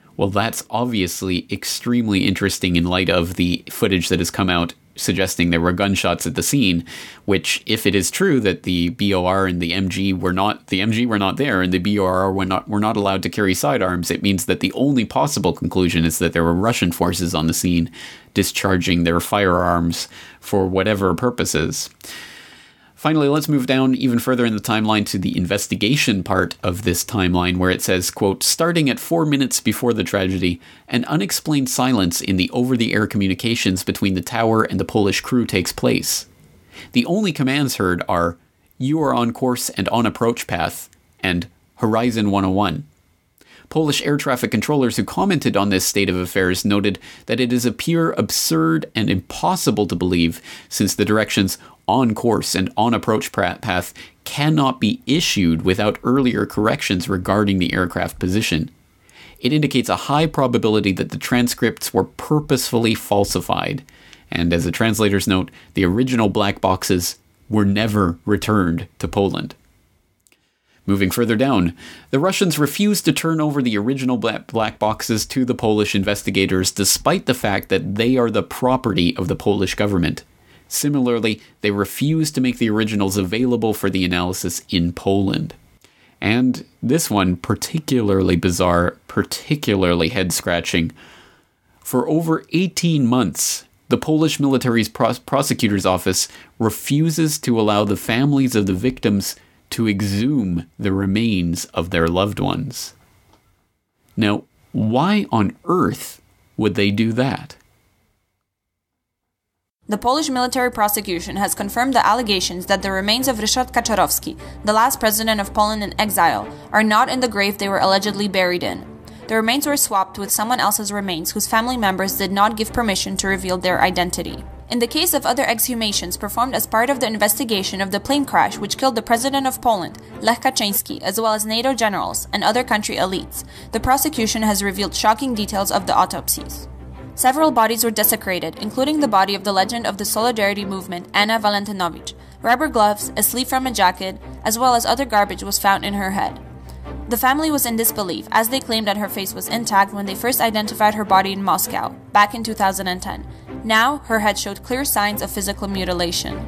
Well, that's obviously extremely interesting in light of the footage that has come out suggesting there were gunshots at the scene, which, if it is true that the BOR and the MG were not there and the BOR were not allowed to carry sidearms, it means that the only possible conclusion is that there were Russian forces on the scene discharging their firearms for whatever purposes. Finally, let's move down even further in the timeline to the investigation part of this timeline, where it says, quote, starting at 4 minutes before the tragedy, an unexplained silence in the over-the-air communications between the tower and the Polish crew takes place. The only commands heard are, you are on course and on approach path, and Horizon 101. Polish air traffic controllers who commented on this state of affairs noted that it is a pure absurd and impossible to believe, since the directions on course and on approach path cannot be issued without earlier corrections regarding the aircraft position. It indicates a high probability that the transcripts were purposefully falsified, and as a translator's note, the original black boxes were never returned to Poland. Moving further down, the Russians refused to turn over the original black boxes to the Polish investigators, despite the fact that they are the property of the Polish government. Similarly, they refused to make the originals available for the analysis in Poland. And this one, particularly bizarre, particularly head-scratching. For over 18 months, the Polish military's prosecutor's office refuses to allow the families of the victims to exhume the remains of their loved ones. Now, why on earth would they do that? The Polish military prosecution has confirmed the allegations that the remains of Ryszard Kaczorowski, the last president of Poland in exile, are not in the grave they were allegedly buried in. The remains were swapped with someone else's remains whose family members did not give permission to reveal their identity. In the case of other exhumations performed as part of the investigation of the plane crash which killed the president of Poland, Lech Kaczyński, as well as NATO generals and other country elites, the prosecution has revealed shocking details of the autopsies. Several bodies were desecrated, including the body of the legend of the Solidarity movement, Anna Valentinowicz. Rubber gloves, a sleeve from a jacket, as well as other garbage was found in her head. The family was in disbelief, as they claimed that her face was intact when they first identified her body in Moscow, back in 2010. Now, her head showed clear signs of physical mutilation.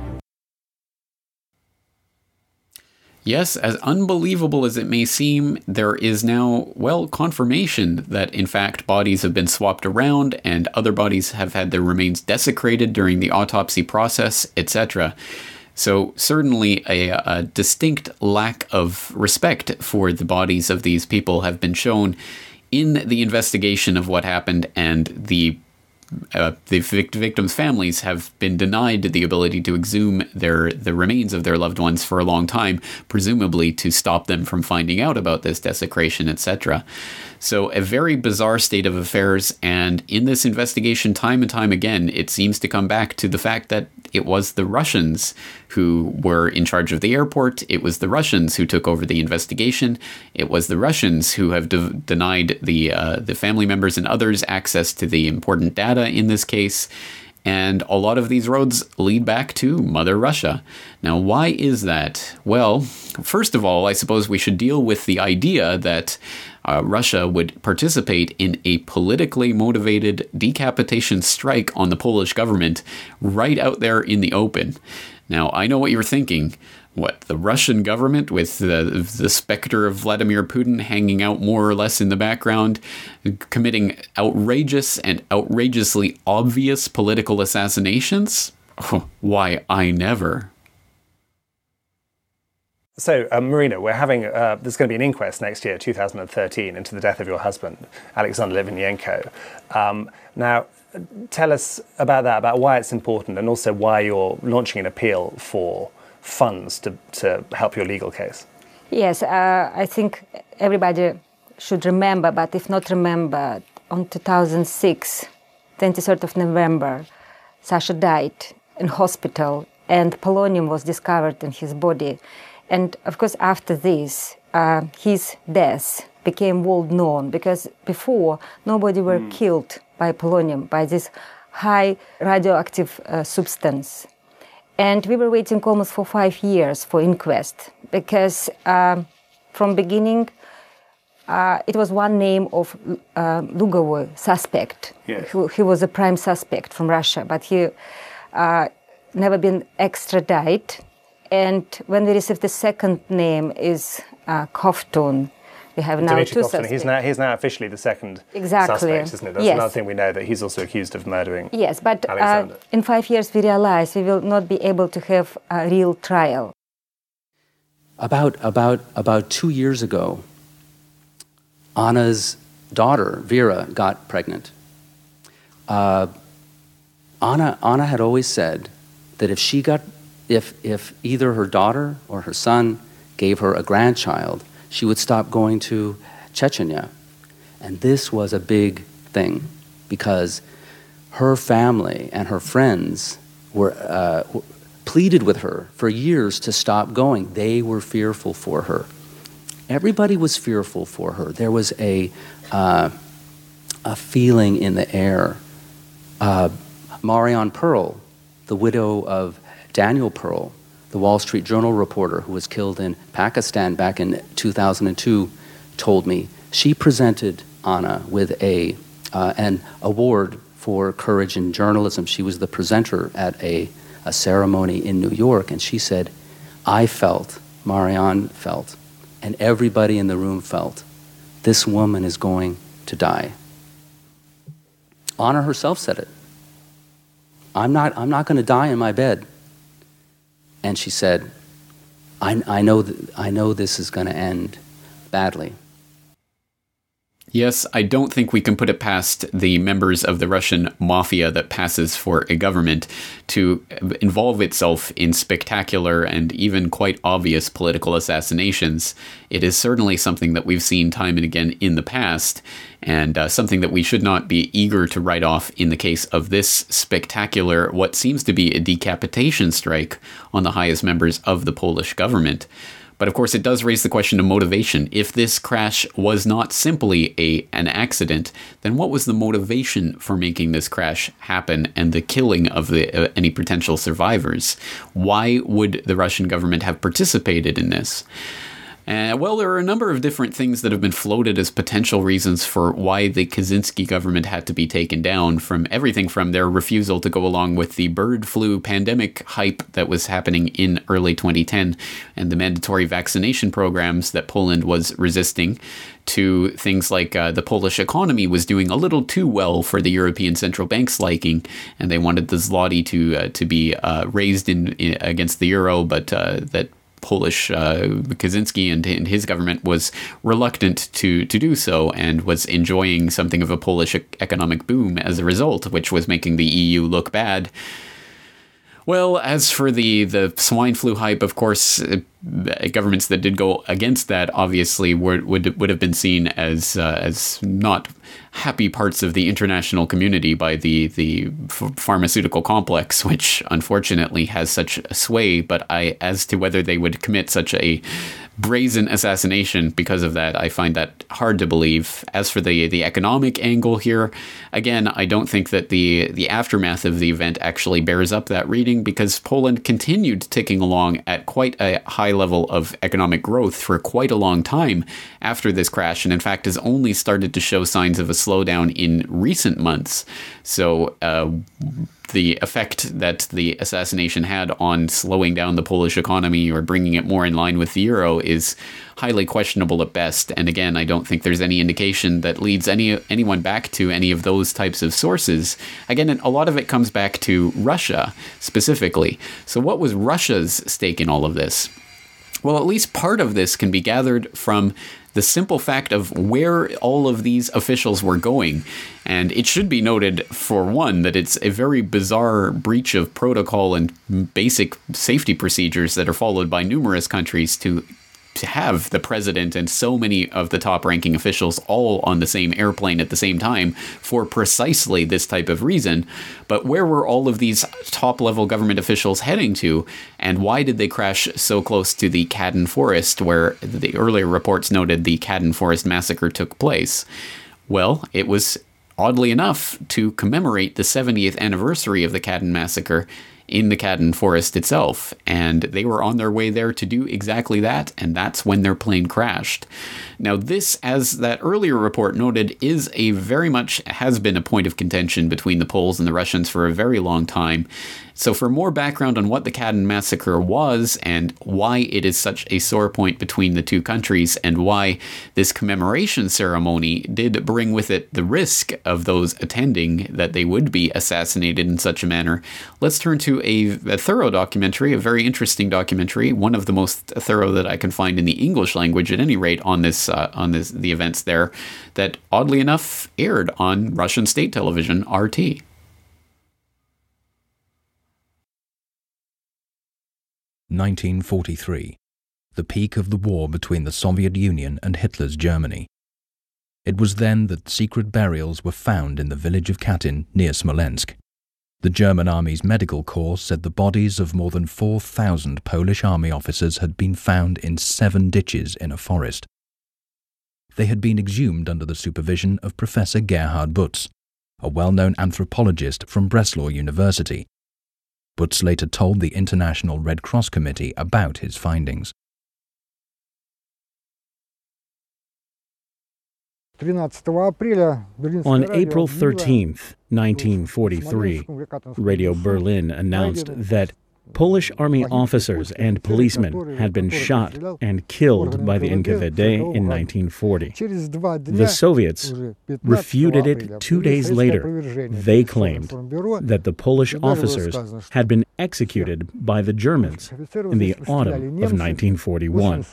Yes, as unbelievable as it may seem, there is now, well, confirmation that, in fact, bodies have been swapped around and other bodies have had their remains desecrated during the autopsy process, etc. So certainly a distinct lack of respect for the bodies of these people have been shown in the investigation of what happened, and the victims' families have been denied the ability to exhume the remains of their loved ones for a long time, presumably to stop them from finding out about this desecration, etc. So a very bizarre state of affairs, and in this investigation, time and time again, it seems to come back to the fact that it was the Russians who were in charge of the airport. It was the Russians who took over the investigation. It was the Russians who have denied the family members and others access to the important data in this case. And a lot of these roads lead back to Mother Russia. Now, why is that? Well, first of all, I suppose we should deal with the idea that Russia would participate in a politically motivated decapitation strike on the Polish government right out there in the open. Now, I know what you're thinking. What, the Russian government with the specter of Vladimir Putin hanging out more or less in the background, committing outrageous and outrageously obvious political assassinations? Oh, why, I never. So, Marina, we're having, there's going to be an inquest next year, 2013, into the death of your husband, Alexander Litvinenko. Now, tell us about that, about why it's important, and also why you're launching an appeal for funds to help your legal case. Yes, I think everybody should remember, but if not remember, on 2006, 23rd of November, Sasha died in hospital and polonium was discovered in his body. And of course, after this, his death became well known, because before nobody were killed by polonium, by this high radioactive substance. And we were waiting almost for 5 years for inquest, because from beginning, it was one name of Lugovoy, suspect. Yeah. He was a prime suspect from Russia, but he never been extradited. And when we received the second name is Kovtun, we have now Dmitry two Kovtun, suspects. he's now officially the second Exactly. suspect, isn't it? That's Yes. another thing we know, that he's also accused of murdering Yes, but Alexander. in 5 years we realize we will not be able to have a real trial. About 2 years ago, Anna's daughter, Vera, got pregnant. Anna had always said that if either her daughter or her son gave her a grandchild, she would stop going to Chechnya. And this was a big thing because her family and her friends were pleaded with her for years to stop going. They were fearful for her. Everybody was fearful for her. There was a feeling in the air. Marianne Pearl, the widow of Daniel Pearl, the Wall Street Journal reporter who was killed in Pakistan back in 2002, told me she presented Anna with an award for courage in journalism. She was the presenter at a ceremony in New York, and she said, I felt, Marianne felt, and everybody in the room felt, this woman is going to die. Anna herself said it. I'm not going to die in my bed. And she said, I know this is going to end badly. Yes, I don't think we can put it past the members of the Russian mafia that passes for a government to involve itself in spectacular and even quite obvious political assassinations. It is certainly something that we've seen time and again in the past, and something that we should not be eager to write off in the case of this spectacular, what seems to be a decapitation strike on the highest members of the Polish government. But of course, it does raise the question of motivation. If this crash was not simply an accident, then what was the motivation for making this crash happen and the killing of any potential survivors? Why would the Russian government have participated in this? Well, there are a number of different things that have been floated as potential reasons for why the Kaczynski government had to be taken down, from everything from their refusal to go along with the bird flu pandemic hype that was happening in early 2010 and the mandatory vaccination programs that Poland was resisting, to things like the Polish economy was doing a little too well for the European Central Bank's liking, and they wanted the zloty to be raised against the euro, but that Polish Kaczynski and his government was reluctant to do so, and was enjoying something of a Polish economic boom as a result, which was making the EU look bad. Well, as for the swine flu hype, of course, governments that did go against that obviously would have been seen as not happy parts of the international community by the pharmaceutical complex, which unfortunately has such a sway. But as to whether they would commit such a brazen assassination because of that, I find that hard to believe. As for the economic angle here, again, I don't think that the aftermath of the event actually bears up that reading, because Poland continued ticking along at quite a high level of economic growth for quite a long time after this crash, and in fact has only started to show signs of a slowdown in recent months. So the effect that the assassination had on slowing down the Polish economy or bringing it more in line with the euro is highly questionable at best. And again, I don't think there's any indication that leads anyone back to any of those types of sources. Again, a lot of it comes back to Russia specifically. So what was Russia's stake in all of this? Well, at least part of this can be gathered from the simple fact of where all of these officials were going. And it should be noted, for one, that it's a very bizarre breach of protocol and basic safety procedures that are followed by numerous countries to have the president and so many of the top-ranking officials all on the same airplane at the same time for precisely this type of reason. But where were all of these top-level government officials heading to, and why did they crash so close to the Khaddin Forest, where the earlier reports noted the Khaddin Forest massacre took place? Well, it was, oddly enough, to commemorate the 70th anniversary of the Khaddin massacre in the Katyn forest itself, and they were on their way there to do exactly that, and that's when their plane crashed. Now this, as that earlier report noted, is has been a point of contention between the Poles and the Russians for a very long time. So for more background on what the Katyn massacre was and why it is such a sore point between the two countries and why this commemoration ceremony did bring with it the risk of those attending that they would be assassinated in such a manner, let's turn to a thorough documentary, a very interesting documentary, one of the most thorough that I can find in the English language at any rate on the events there, that oddly enough aired on Russian state television, RT. (1943), the peak of the war between the Soviet Union and Hitler's Germany. It was then that secret burials were found in the village of Katyn near Smolensk. The German Army's medical corps said the bodies of more than 4,000 Polish army officers had been found in 7 ditches in a forest. They had been exhumed under the supervision of Professor Gerhard Butz, a well-known anthropologist from Breslau University. Butz later told the International Red Cross Committee about his findings. On April 13, 1943, Radio Berlin announced that Polish army officers and policemen had been shot and killed by the NKVD in 1940. The Soviets refuted it 2 days later. They claimed that the Polish officers had been executed by the Germans in the autumn of 1941.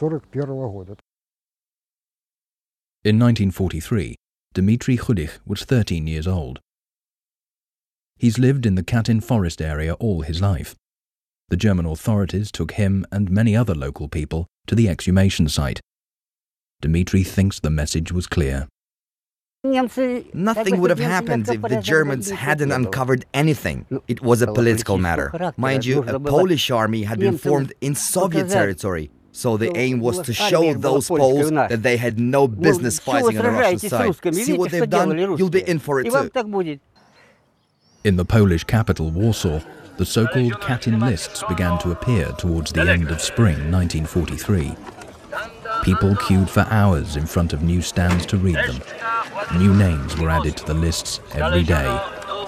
In 1943, Dmitry Khudych was 13 years old. He's lived in the Katyn forest area all his life. The German authorities took him and many other local people to the exhumation site. Dmitry thinks the message was clear. Nothing would have happened if the Germans hadn't uncovered anything. It was a political matter. Mind you, a Polish army had been formed in Soviet territory, so the aim was to show those Poles that they had no business fighting on the Russian side. See what they've done? You'll be in for it too. In the Polish capital, Warsaw, the so-called Katyn lists began to appear towards the end of spring 1943. People queued for hours in front of newsstands to read them. New names were added to the lists every day.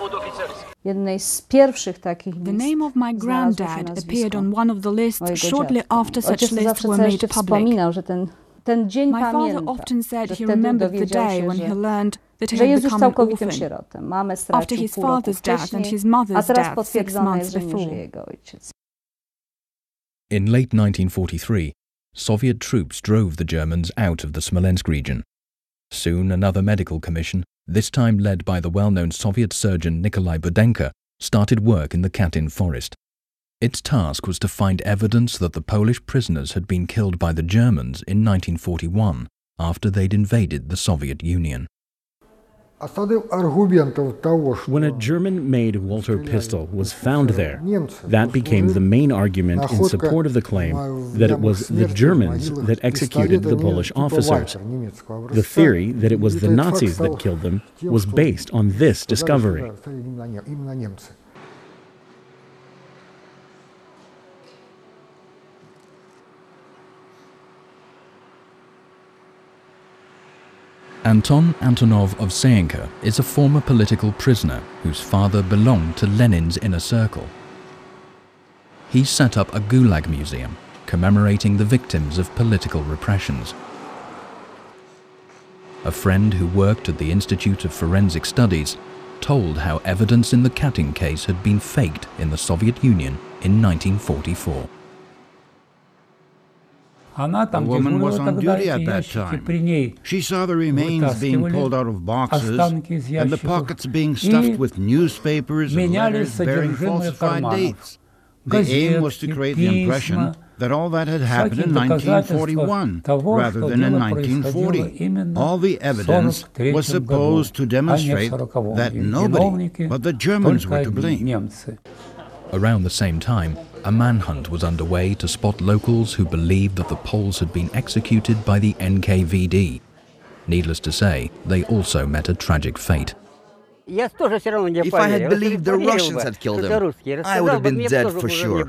The name of my granddad appeared on one of the lists shortly after such lists were made public. My father often said he remembered the day when he learned that he had become an orphan after his father's death and his mother's death 6 months before. In late 1943, Soviet troops drove the Germans out of the Smolensk region. Soon another medical commission, this time led by the well-known Soviet surgeon Nikolai Budenka, started work in the Katyn forest. Its task was to find evidence that the Polish prisoners had been killed by the Germans in 1941, after they'd invaded the Soviet Union. When a German-made Walter pistol was found there, that became the main argument in support of the claim that it was the Germans that executed the Polish officers. The theory that it was the Nazis that killed them was based on this discovery. Anton Antonov Ovseyenko is a former political prisoner whose father belonged to Lenin's inner circle. He set up a Gulag museum commemorating the victims of political repressions. A friend who worked at the Institute of Forensic Studies told how evidence in the Katyn case had been faked in the Soviet Union in 1944. The woman was on duty at that time. She saw the remains being pulled out of boxes and the pockets being stuffed with newspapers and letters bearing falsified dates. The aim was to create the impression that all that had happened in 1941 rather than in 1940. All the evidence was supposed to demonstrate that nobody but the Germans were to blame. Around the same time, a manhunt was underway to spot locals who believed that the Poles had been executed by the NKVD. Needless to say, they also met a tragic fate. If I had believed the Russians had killed him, I would have been dead for sure.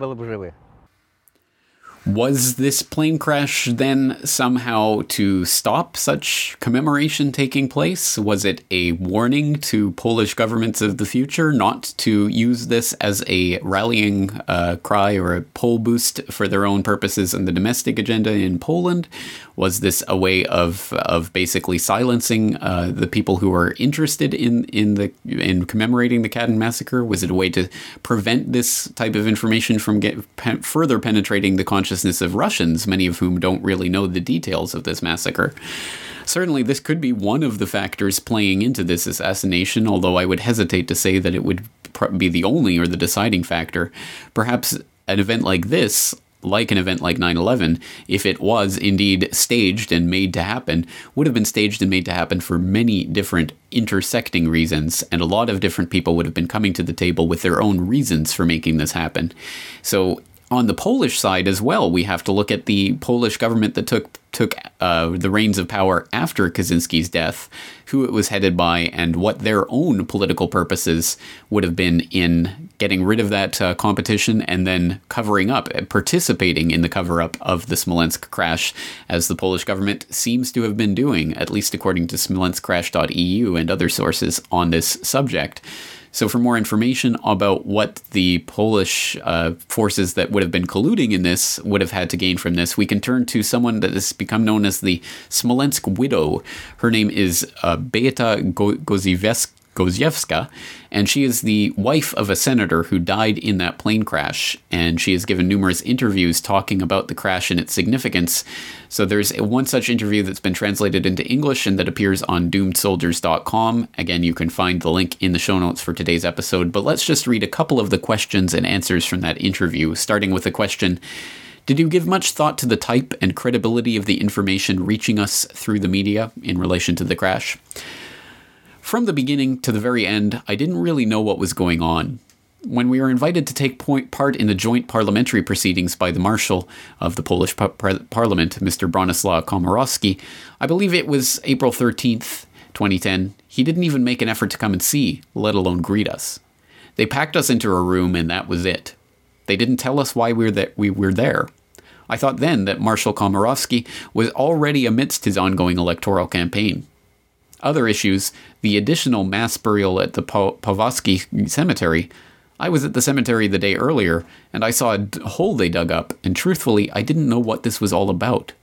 Was this plane crash then somehow to stop such commemoration taking place? Was it a warning to Polish governments of the future not to use this as a rallying cry or a poll boost for their own purposes in the domestic agenda in Poland? Was this a way of basically silencing the people who are interested in commemorating the Katyn massacre? Was it a way to prevent this type of information from further penetrating the consciousness of Russians, many of whom don't really know the details of this massacre? Certainly, this could be one of the factors playing into this assassination, although I would hesitate to say that it would be the only or the deciding factor. Perhaps an event like this, like an event like 9/11, if it was indeed staged and made to happen, would have been staged and made to happen for many different intersecting reasons, and a lot of different people would have been coming to the table with their own reasons for making this happen. So on the Polish side as well, we have to look at the Polish government that took the reins of power after Kaczynski's death, who it was headed by, and what their own political purposes would have been in getting rid of that competition and then covering up, participating in the cover-up of the Smolensk crash, as the Polish government seems to have been doing, at least according to SmolenskCrash.eu and other sources on this subject. So for more information about what the Polish forces that would have been colluding in this would have had to gain from this, we can turn to someone that has become known as the Smolensk widow. Her name is Beata Goziewska, and she is the wife of a senator who died in that plane crash, and she has given numerous interviews talking about the crash and its significance. So there's one such interview that's been translated into English and that appears on doomedsoldiers.com. Again, you can find the link in the show notes for today's episode, but let's just read a couple of the questions and answers from that interview, starting with the question: did you give much thought to the type and credibility of the information reaching us through the media in relation to the crash? From the beginning to the very end, I didn't really know what was going on. When we were invited to take part in the joint parliamentary proceedings by the Marshal of the Polish Parliament, Mr. Bronislaw Komorowski, I believe it was April 13th, 2010, he didn't even make an effort to come and see, let alone greet us. They packed us into a room and that was it. They didn't tell us why we were there. I thought then that Marshal Komorowski was already amidst his ongoing electoral campaign. Other issues, the additional mass burial at the Pawłowski Cemetery. I was at the cemetery the day earlier, and I saw a hole they dug up, and truthfully, I didn't know what this was all about.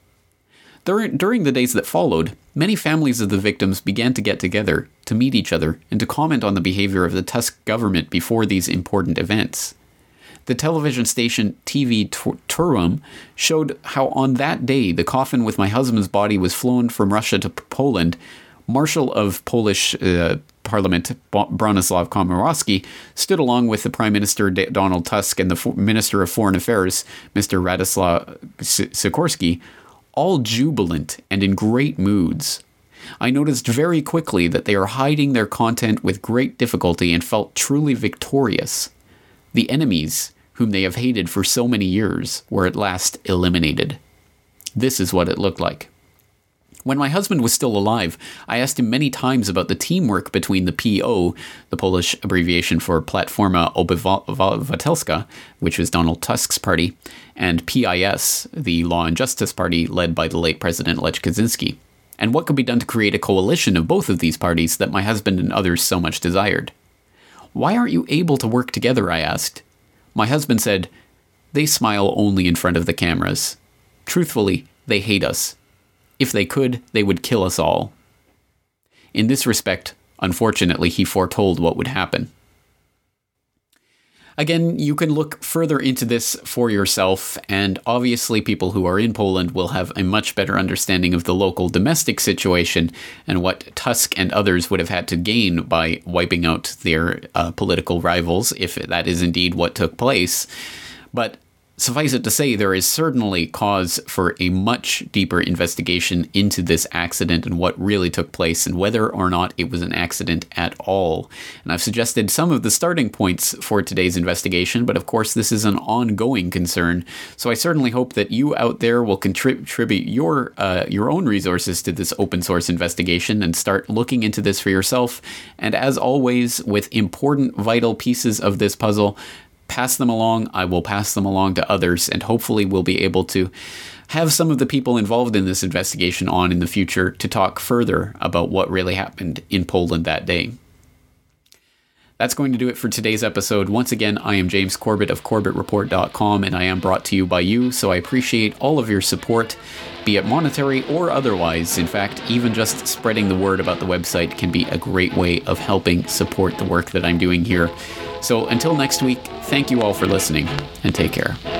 During the days that followed, many families of the victims began to get together, to meet each other, and to comment on the behavior of the Tusk government before these important events. The television station TV Turum showed how on that day the coffin with my husband's body was flown from Russia to Poland. Marshal of Polish Parliament Bronislaw Komorowski stood along with the Prime Minister Donald Tusk and the Minister of Foreign Affairs, Mr. Radosław Sikorski, all jubilant and in great moods. I noticed very quickly that they are hiding their content with great difficulty and felt truly victorious. The enemies, whom they have hated for so many years, were at last eliminated. This is what it looked like. When my husband was still alive, I asked him many times about the teamwork between the PO, the Polish abbreviation for Platforma Obywatelska, which was Donald Tusk's party, and PIS, the Law and Justice Party led by the late President Lech Kaczynski, and what could be done to create a coalition of both of these parties that my husband and others so much desired. Why aren't you able to work together, I asked. My husband said, they smile only in front of the cameras. Truthfully, they hate us. If they could, they would kill us all. In this respect, unfortunately, he foretold what would happen. Again, you can look further into this for yourself, and obviously people who are in Poland will have a much better understanding of the local domestic situation and what Tusk and others would have had to gain by wiping out their political rivals, if that is indeed what took place. But Suffice it to say, there is certainly cause for a much deeper investigation into this accident and what really took place and whether or not it was an accident at all. And I've suggested some of the starting points for today's investigation, but of course this is an ongoing concern. So I certainly hope that you out there will contribute your own resources to this open source investigation and start looking into this for yourself. And as always, with important, vital pieces of this puzzle, pass them along. I will pass them along to others, and hopefully we'll be able to have some of the people involved in this investigation on in the future to talk further about what really happened in Poland that day. That's going to do it for today's episode. Once again, I am James Corbett of CorbettReport.com, and I am brought to you by you, so I appreciate all of your support, be it monetary or otherwise. In fact, even just spreading the word about the website can be a great way of helping support the work that I'm doing here. So until next week, thank you all for listening, and take care.